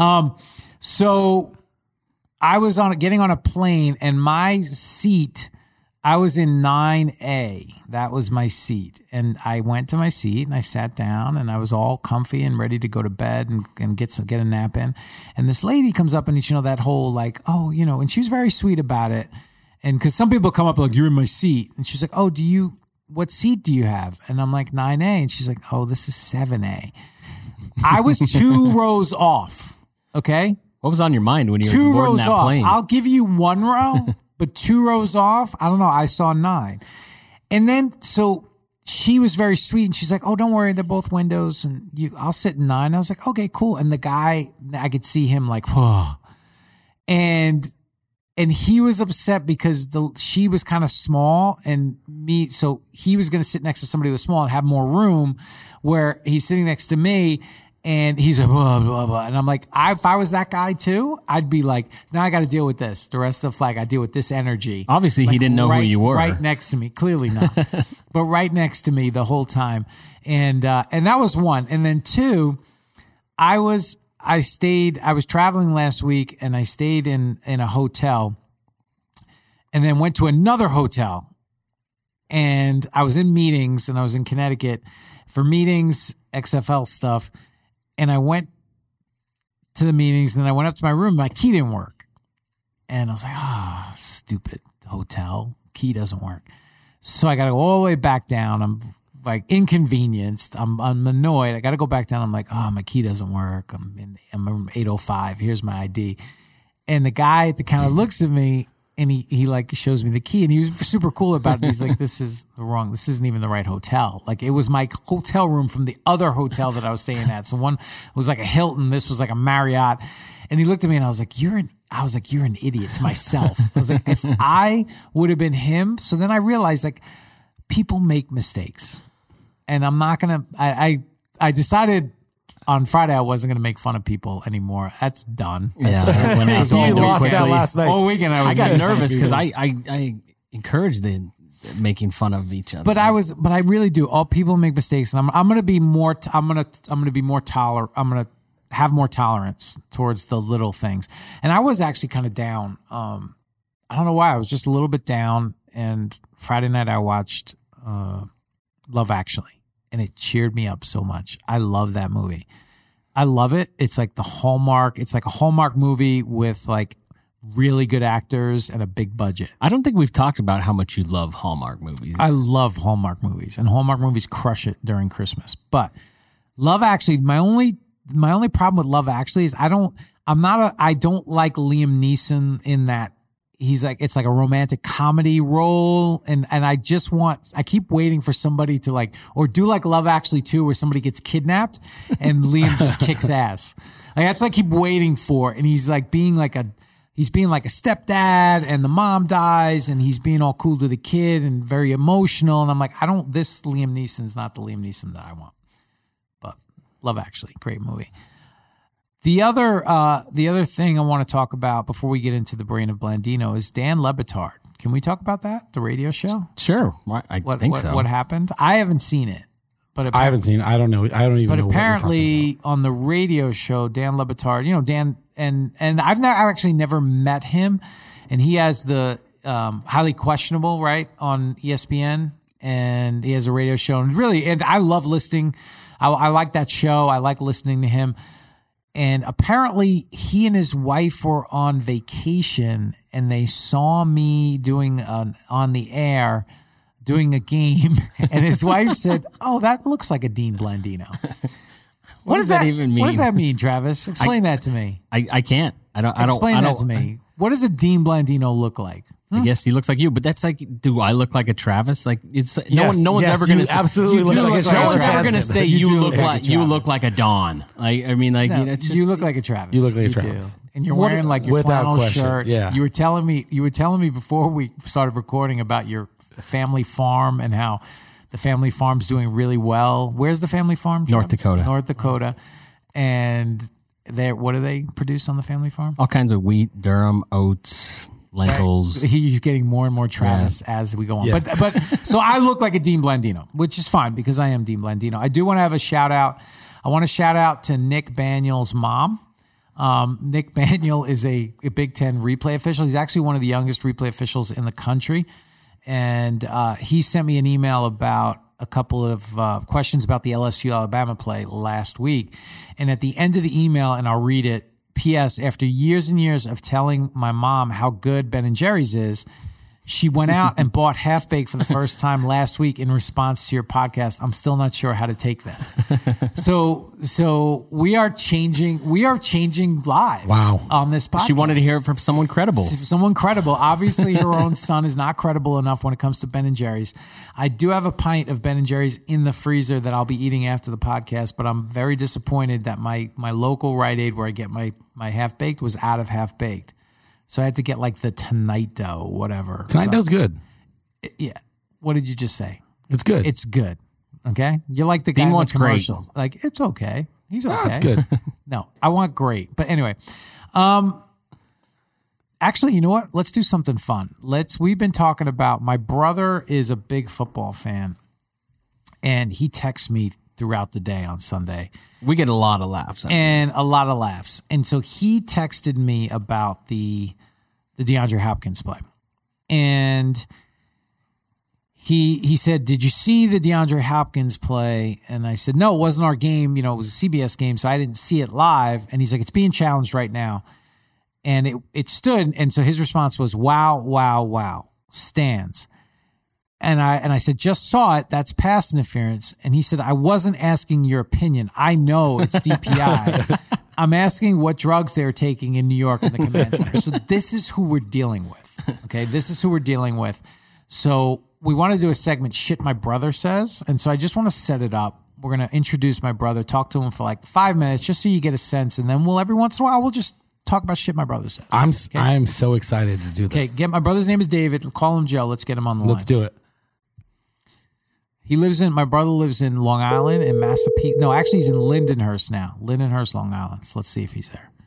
so I was getting on a plane, and my seat, I was in 9A. That was my seat. And I went to my seat and I sat down, and I was all comfy and ready to go to bed and get a nap in. And this lady comes up, and that whole like, oh, and she was very sweet about it. And because some people come up like, you're in my seat. And she's like, oh, what seat do you have? And I'm like, 9A. And she's like, oh, this is 7A. I was 2 rows off. Okay. What was on your mind when you were 2 boarding rows that off. plane? I'll give you 1 row, but 2 rows off, I don't know. I saw 9. And then, so she was very sweet, and she's like, oh, don't worry. They're both windows, and I'll sit in 9. I was like, okay, cool. And the guy, I could see him like, whoa. And he was upset because she was kind of small, and so he was going to sit next to somebody who was small and have more room, where he's sitting next to me. And he's like, blah, blah, blah. And I'm like, if I was that guy too, I'd be like, now I got to deal with this. The rest of the flight, I deal with this energy. Obviously, Like, he didn't know who you were. Right next to me. Clearly not. But right next to me the whole time. And that was 1. And then 2, I was traveling last week, and I stayed in a hotel, and then went to another hotel. And I was in meetings, and I was in Connecticut for meetings, XFL stuff. And I went to the meetings, and then I went up to my room. My key didn't work. And I was like, stupid hotel. Key doesn't work. So I got to go all the way back down. I'm like inconvenienced. I'm annoyed. I got to go back down. I'm like, my key doesn't work. I'm in room 805. Here's my ID. And the guy at the counter looks at me, and he like shows me the key, and he was super cool about it. He's like, this isn't even the right hotel. Like, it was my hotel room from the other hotel that I was staying at. So one was like a Hilton. This was like a Marriott. And he looked at me, and I was like, you're an idiot, to myself. I was like, if I would have been him. So then I realized, like, people make mistakes, and I'm not going to, I decided on Friday I wasn't going to make fun of people anymore. That's done. Yeah, that went out the You window lost that quickly. last night. All weekend I I got making fun of nervous because people. I encouraged the making fun of each other. But I really do. All people make mistakes, and I'm going to be more. I'm going to be more tolerant. I'm going to have more tolerance towards the little things. And I was actually kind of down. I don't know why. I was just a little bit down. And Friday night I watched Love Actually, and it cheered me up so much. I love that movie. I love it. It's like it's like a Hallmark movie with like really good actors and a big budget. I don't think we've talked about how much you love Hallmark movies. I love Hallmark movies, and Hallmark movies crush it during Christmas. But Love Actually, my only problem with Love Actually is I don't like Liam Neeson in that. He's like, it's like a romantic comedy role. And I keep waiting for somebody to like, or do like Love Actually 2 where somebody gets kidnapped and Liam just kicks ass. Like, that's what I keep waiting for. And he's like being like a stepdad, and the mom dies, and he's being all cool to the kid and very emotional. And I'm like, this Liam Neeson's not the Liam Neeson that I want. But Love Actually, great movie. The other thing I want to talk about before we get into the brain of Blandino is Dan Le Batard. Can we talk about that? The radio show? Sure. I think so. What happened? I haven't seen it, but I haven't seen it. I don't know. I don't even know. But apparently on the radio show, Dan Le Batard, Dan, and I've actually never met him, and he has the Highly Questionable, right, on ESPN, and he has a radio show, and I love listening. I like that show. I like listening to him. And apparently he and his wife were on vacation, and they saw me doing on the air doing a game, and his wife said, "Oh, that looks like a Dean Blandino." What does that even mean? What does that mean, Travis? Explain that to me. I can't. I don't. Explain that to me. What does a Dean Blandino look like? I guess he looks like you, but that's like, do I look like a Travis? Like, it's Yes, no one's yes, ever going you to absolutely look like a No Travis. one's ever going to say you look like Travis. a Don. Like, I mean, like, No, it's just, you look like a Travis. You look like a do. Travis. And you're wearing like your Without flannel question, shirt. yeah. You were telling me before we started recording about your family farm and how the family farm's doing really well. Where's the family farm? North Travis? Dakota. North Dakota. And what do they produce on the family farm? all kinds of wheat, durum, oats, lentils. He's getting more and more Travis as we go on. Yeah. But so I look like a Dean Blandino, which is fine because I am Dean Blandino. I do want to have a shout out. I want to shout out to Nick Baniel's mom. Nick Baniel is a Big Ten replay official. He's actually one of the youngest replay officials in the country. And he sent me an email about a couple of questions about the LSU-Alabama play last week. And at the end of the email, and I'll read it, P.S. After years and years of telling my mom how good Ben & Jerry's is, she went out and bought Half Baked for the first time last week in response to your podcast. I'm still not sure how to take this. So we are changing lives on this podcast. She wanted to hear it from someone credible. Someone credible. Obviously, her own son is not credible enough when it comes to Ben & Jerry's. I do have a pint of Ben & Jerry's in the freezer that I'll be eating after the podcast, but I'm very disappointed that my local Rite Aid where I get my Half Baked was out of Half Baked. So I had to get like the Tonight Dough, whatever. Tonight Dough's good. Yeah. What did you just say? It's good. It's good. Okay. You're like the guy in the wants great. commercials. Like, it's okay. He's okay. No, it's good. No, I want great. But anyway, actually, you know what? Let's do something fun. We've been talking about, my brother is a big football fan and he texts me throughout the day on Sunday. We get a lot of laughs. And a lot of laughs. And so he texted me about the DeAndre Hopkins play. And he said, did you see the DeAndre Hopkins play? And I said, no, it wasn't our game. You know, it was a CBS game, so I didn't see it live. And he's like, it's being challenged right now. And it stood. And so his response was, wow, wow, wow, stands. And I said, just saw it. That's pass interference. And he said, I wasn't asking your opinion. I know it's DPI. I'm asking what drugs they're taking in New York in the command center. So this is who we're dealing with. Okay. This is who we're dealing with. So we want to do a segment, Shit My Brother Says. And so I just want to set it up. We're going to introduce my brother, talk to him for like 5 minutes, just so you get a sense. And then every once in a while, we'll just talk about Shit My Brother Says. I'm so excited to do this. Okay. My brother's name is David. Call him Joe. Let's get him on the line. Let's do it. My brother lives in Long Island and Massapequa. No, actually he's in Lindenhurst now. Lindenhurst, Long Island. So let's see if he's there.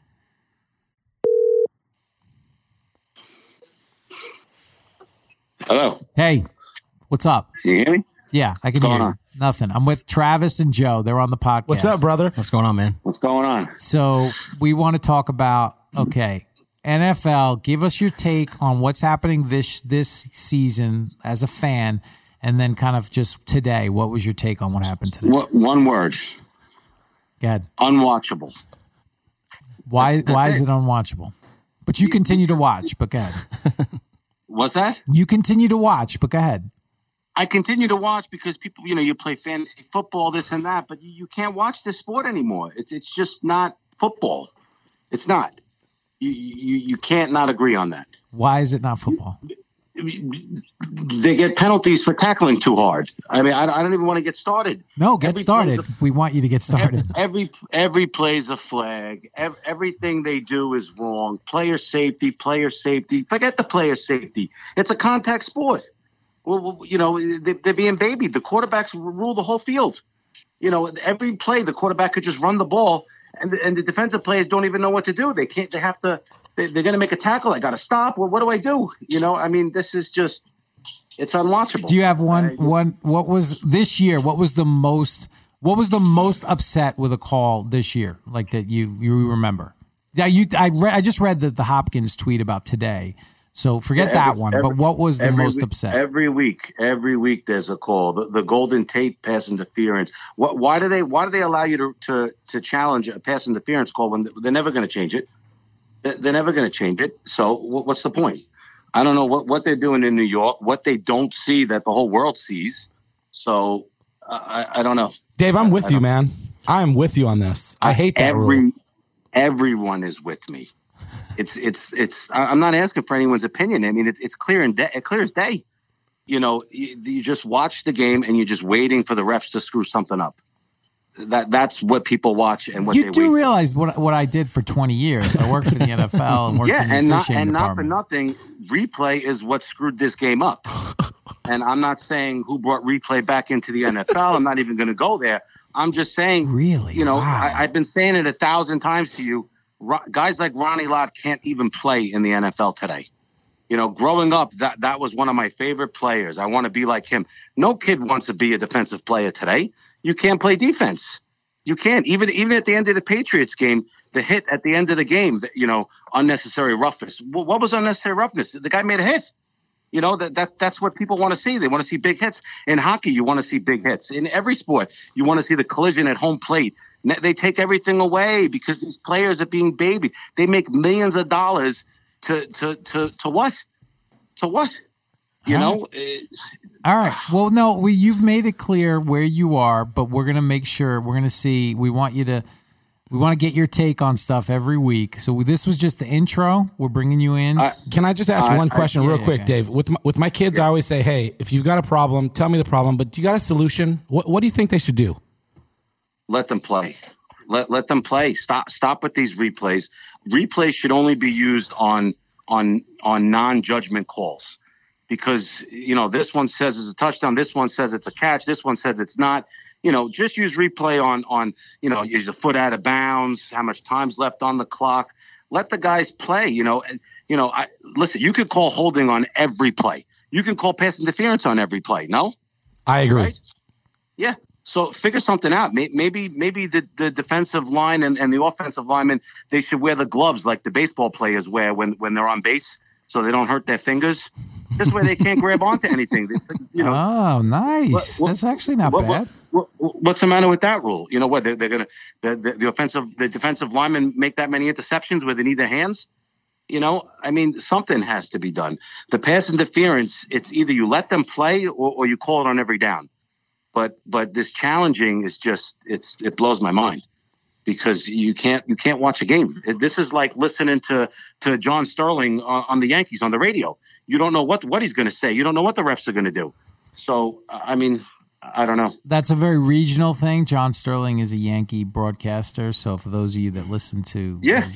Hello. Hey, what's up? Can you hear me? Yeah, I can hear you. Nothing. I'm with Travis and Joe. They're on the podcast. What's up, brother? What's going on, man? What's going on? So we want to talk about, NFL, give us your take on what's happening this season as a fan, and then kind of just today, what was your take on what happened today? One word. Go ahead. Unwatchable. Why is it unwatchable? But you continue to watch, but go ahead. What's that? You continue to watch, but go ahead. I continue to watch because people, you play fantasy football, this and that, but you can't watch this sport anymore. It's just not football. It's not. You can't not agree on that. Why is it not football? They get penalties for tackling too hard. I mean, I don't even want to get started. No, get started. We want you to get started. Every play's a flag. Everything they do is wrong. Player safety. Forget the player safety. It's a contact sport. Well, they're being babied. The quarterbacks rule the whole field. Every play the quarterback could just run the ball, and the defensive players don't even know what to do. They can't. They have to. They're going to make a tackle. I got to stop. Well, what do I do? I mean, this is just. It's unwatchable. Do you have one? What was this year? What was the most upset with a call this year? Like that you remember? Yeah, I just read the Hopkins tweet about today. So forget that one. But what was the most upset? Every week there's a call. The Golden Tate pass interference. Why do they allow you to challenge a pass interference call when they're never going to change it? They're never going to change it. So what's the point? I don't know what they're doing in New York, what they don't see that the whole world sees. So I don't know. Dave, I'm with you, man. I'm with you on this. I hate that rule. Everyone is with me. I'm not asking for anyone's opinion. I mean, it's clear as day. You know, you just watch the game and you're just waiting for the refs to screw something up. That's what people watch and what you they do wait realize what I did for 20 years. I worked for the NFL and worked in the officiating department. Not for nothing, replay is what screwed this game up. And I'm not saying who brought replay back into the NFL. I'm not even going to go there. I'm just saying, really, you know, wow. I've been saying it 1,000 times to you. Guys like Ronnie Lott can't even play in the NFL today. You know, growing up, that was one of my favorite players. I want to be like him. No kid wants to be a defensive player today. You can't play defense. You can't. Even at the end of the Patriots game, the hit at the end of the game, you know, unnecessary roughness. What was unnecessary roughness? The guy made a hit. You know, that's what people want to see. They want to see big hits. In hockey, you want to see big hits. In every sport, you want to see the collision at home plate. They take everything away because these players are being babied. They make millions of dollars to what? To what? You know? All right. Well, no, you've made it clear where you are, but we're going to make sure we're going to see. We want to get your take on stuff every week. So this was just the intro. We're bringing you in. Can I just ask one question real quick, Dave? With my kids, I always say, hey, if you've got a problem, tell me the problem. But do you got a solution? What do you think they should do? Let them play. Let them play. Stop with these replays. Replays should only be used on non-judgment calls. Because, you know, this one says it's a touchdown. This one says it's a catch. This one says it's not. You know, just use replay on you know, use a foot out of bounds, how much time's left on the clock. Let the guys play, you know. And, you know, listen, you could call holding on every play. You can call pass interference on every play, no? I agree. Right? Yeah. So figure something out. Maybe the defensive line and the offensive linemen, they should wear the gloves like the baseball players wear when they're on base so they don't hurt their fingers. This way they can't grab onto anything. You know. Oh, nice. That's actually not bad. What's the matter with that rule? You know what? They're going to the defensive linemen make that many interceptions where they need their hands. You know, I mean, something has to be done. The pass interference, it's either you let them play or you call it on every down. But this challenging is just it blows my mind because you can't watch a game. This is like listening to John Sterling on the Yankees on the radio. You don't know what he's going to say. You don't know what the refs are going to do. So, I mean, I don't know. That's a very regional thing. John Sterling is a Yankee broadcaster. So for those of you that listen to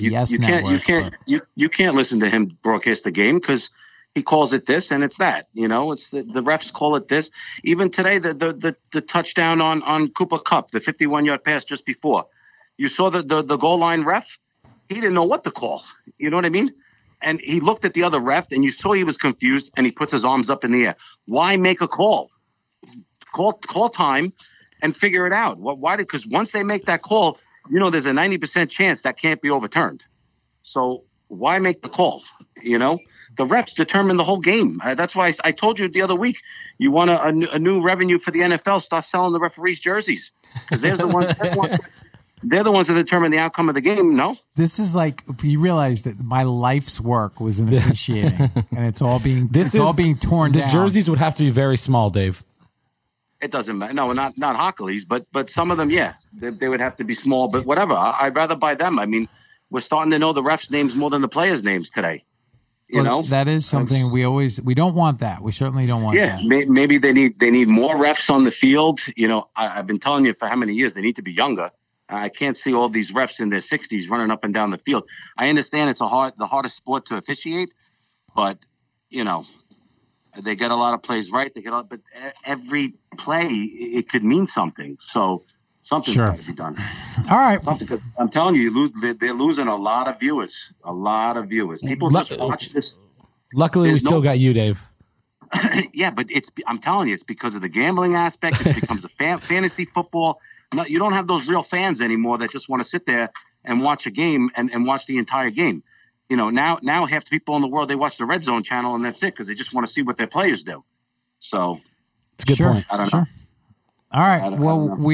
you can't listen to him broadcast the game because he calls it this and it's that. You know, it's the refs call it this. Even today, the touchdown on Cooper Kupp, the 51-yard pass just before. You saw the goal line ref. He didn't know what to call. You know what I mean? And he looked at the other ref, and you saw he was confused, and he puts his arms up in the air. Why make a call? Call time and figure it out. Why? Because once they make that call, you know there's a 90% chance that can't be overturned. So why make the call? You know, the refs determine the whole game. That's why I told you the other week, you want a new revenue for the NFL, start selling the referees' jerseys. Because there's the ones... They're the ones that determine the outcome of the game, no? This is like, you realize that my life's work was in officiating, and it's all being torn down. The jerseys would have to be very small, Dave. It doesn't matter. No, not Hockley's, but some of them, yeah. They would have to be small, but whatever. I'd rather buy them. I mean, we're starting to know the refs' names more than the players' names today. You know? That is something we don't want that. We certainly don't want that. Yeah, maybe they need more refs on the field. You know, I've been telling you for how many years they need to be younger. I can't see all these refs in their 60s running up and down the field. I understand it's the hardest sport to officiate, but, you know, they get a lot of plays right. But every play, it could mean something. So something's got to be done. All right. I'm telling you, they're losing a lot of viewers. A lot of viewers. People just watch this. Luckily, we still got you, Dave. Yeah, but I'm telling you, it's because of the gambling aspect. It becomes a fantasy football. No, you don't have those real fans anymore that just want to sit there and watch a game and watch the entire game. You know, now half the people in the world, they watch the Red Zone channel and that's it because they just want to see what their players do. So it's a good point. I don't know. All right. Well,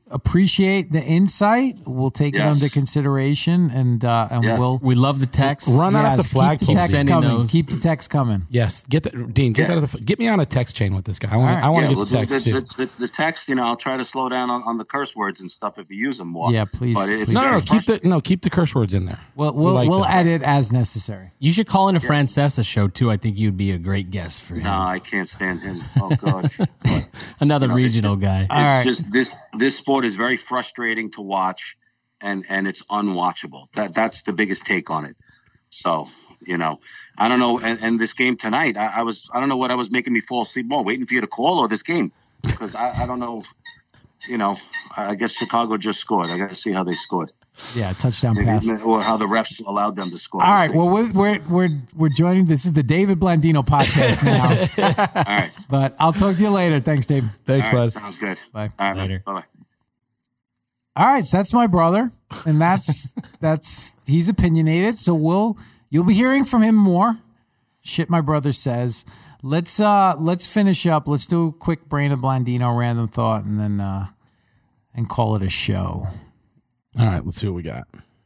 appreciate the insight. We'll take it under consideration, and we love the text. Run that up the flagpole. Keep the text coming. Yes, get me on a text chain with this guy. I want to get the text too. The text, I'll try to slow down on the curse words and stuff if you use them more. Yeah, please. Keep the curse words in there. We'll edit as necessary. You should call in a Francesa show too. I think you'd be a great guest for him. No, I can't stand him. Oh God. Another regional guy. It's just this sport is very frustrating to watch, and it's unwatchable. That's the biggest take on it. So I don't know. And this game tonight, I don't know what I was making me fall asleep more, waiting for you to call, or this game, because I don't know. I guess Chicago just scored. I got to see how they scored. Yeah, touchdown pass, or how the refs allowed them to score. All right. Well, we're joining. This is the David Blandino podcast now. All right. But I'll talk to you later. Thanks, Dave. Thanks, bud. Sounds good. Bye. All right, later. Bye. All right. So that's my brother, and he's opinionated. So you'll be hearing from him more. Shit, my brother says. Let's finish up. Let's do a quick Brain of Blandino random thought, and then and call it a show. All right, let's see what we got.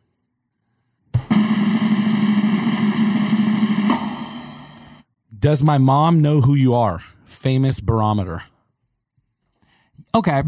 Does my mom know who you are? Famous barometer. Okay,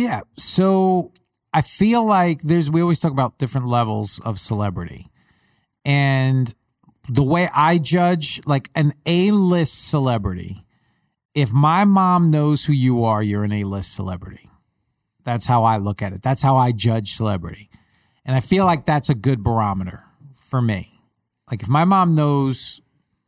so I feel like we always talk about different levels of celebrity, and the way I judge, like an A-list celebrity, if my mom knows who you are, you're an A-list celebrity. That's how I look at it. That's how I judge celebrity. And I feel like that's a good barometer for me. Like if my mom knows,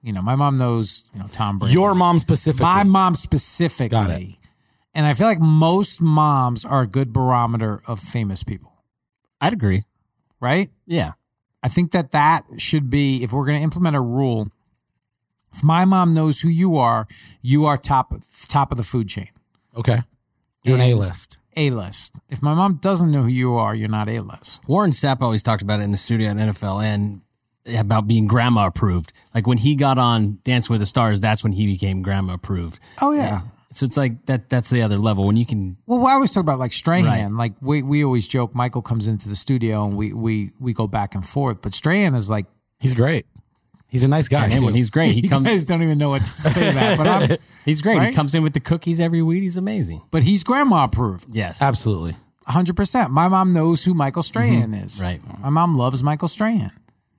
Tom Brady. Your mom specifically. My mom specifically. Got it. And I feel like most moms are a good barometer of famous people. I'd agree. Right? Yeah. I think that should be, if we're going to implement a rule, if my mom knows who you are top of the food chain. Okay. You're an A-list. A-list. If my mom doesn't know who you are, you're not A-list. Warren Sapp always talked about it in the studio at NFL and about being grandma approved. Like when he got on Dancing with the Stars, that's when he became grandma approved. Oh, yeah. So it's like that's the other level when you can. Well, I always talk about like Strahan. Right. Like we always joke. Michael comes into the studio and we go back and forth. But Strahan is like, he's great. He's a nice guy. He's great. He comes. You guys don't even know what to say that, but he's great. Right? He comes in with the cookies every week. He's amazing. But he's grandma approved. Yes, absolutely, 100%. My mom knows who Michael Strahan is. Right. My mom loves Michael Strahan.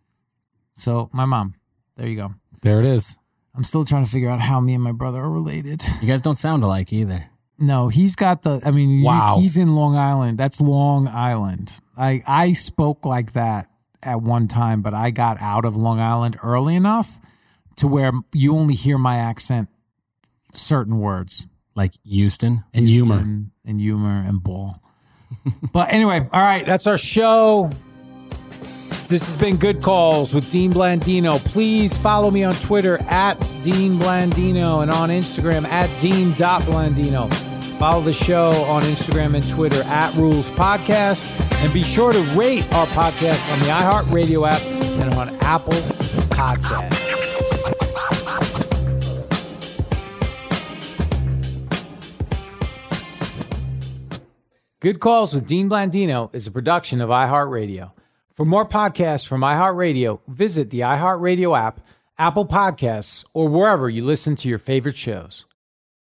So my mom. There you go. There it is. I'm still trying to figure out how me and my brother are related. You guys don't sound alike either. No, he's got wow. He's in Long Island. That's Long Island. I spoke like that at one time, but I got out of Long Island early enough to where you only hear my accent, certain words. Like Houston and humor. And humor and ball. But anyway, all right, that's our show. This has been Good Calls with Dean Blandino. Please follow me on Twitter at Dean Blandino and on Instagram at Dean.Blandino. Follow the show on Instagram and Twitter at Rules Podcast. And be sure to rate our podcast on the iHeartRadio app and on Apple Podcasts. Good Calls with Dean Blandino is a production of iHeartRadio. For more podcasts from iHeartRadio, visit the iHeartRadio app, Apple Podcasts, or wherever you listen to your favorite shows.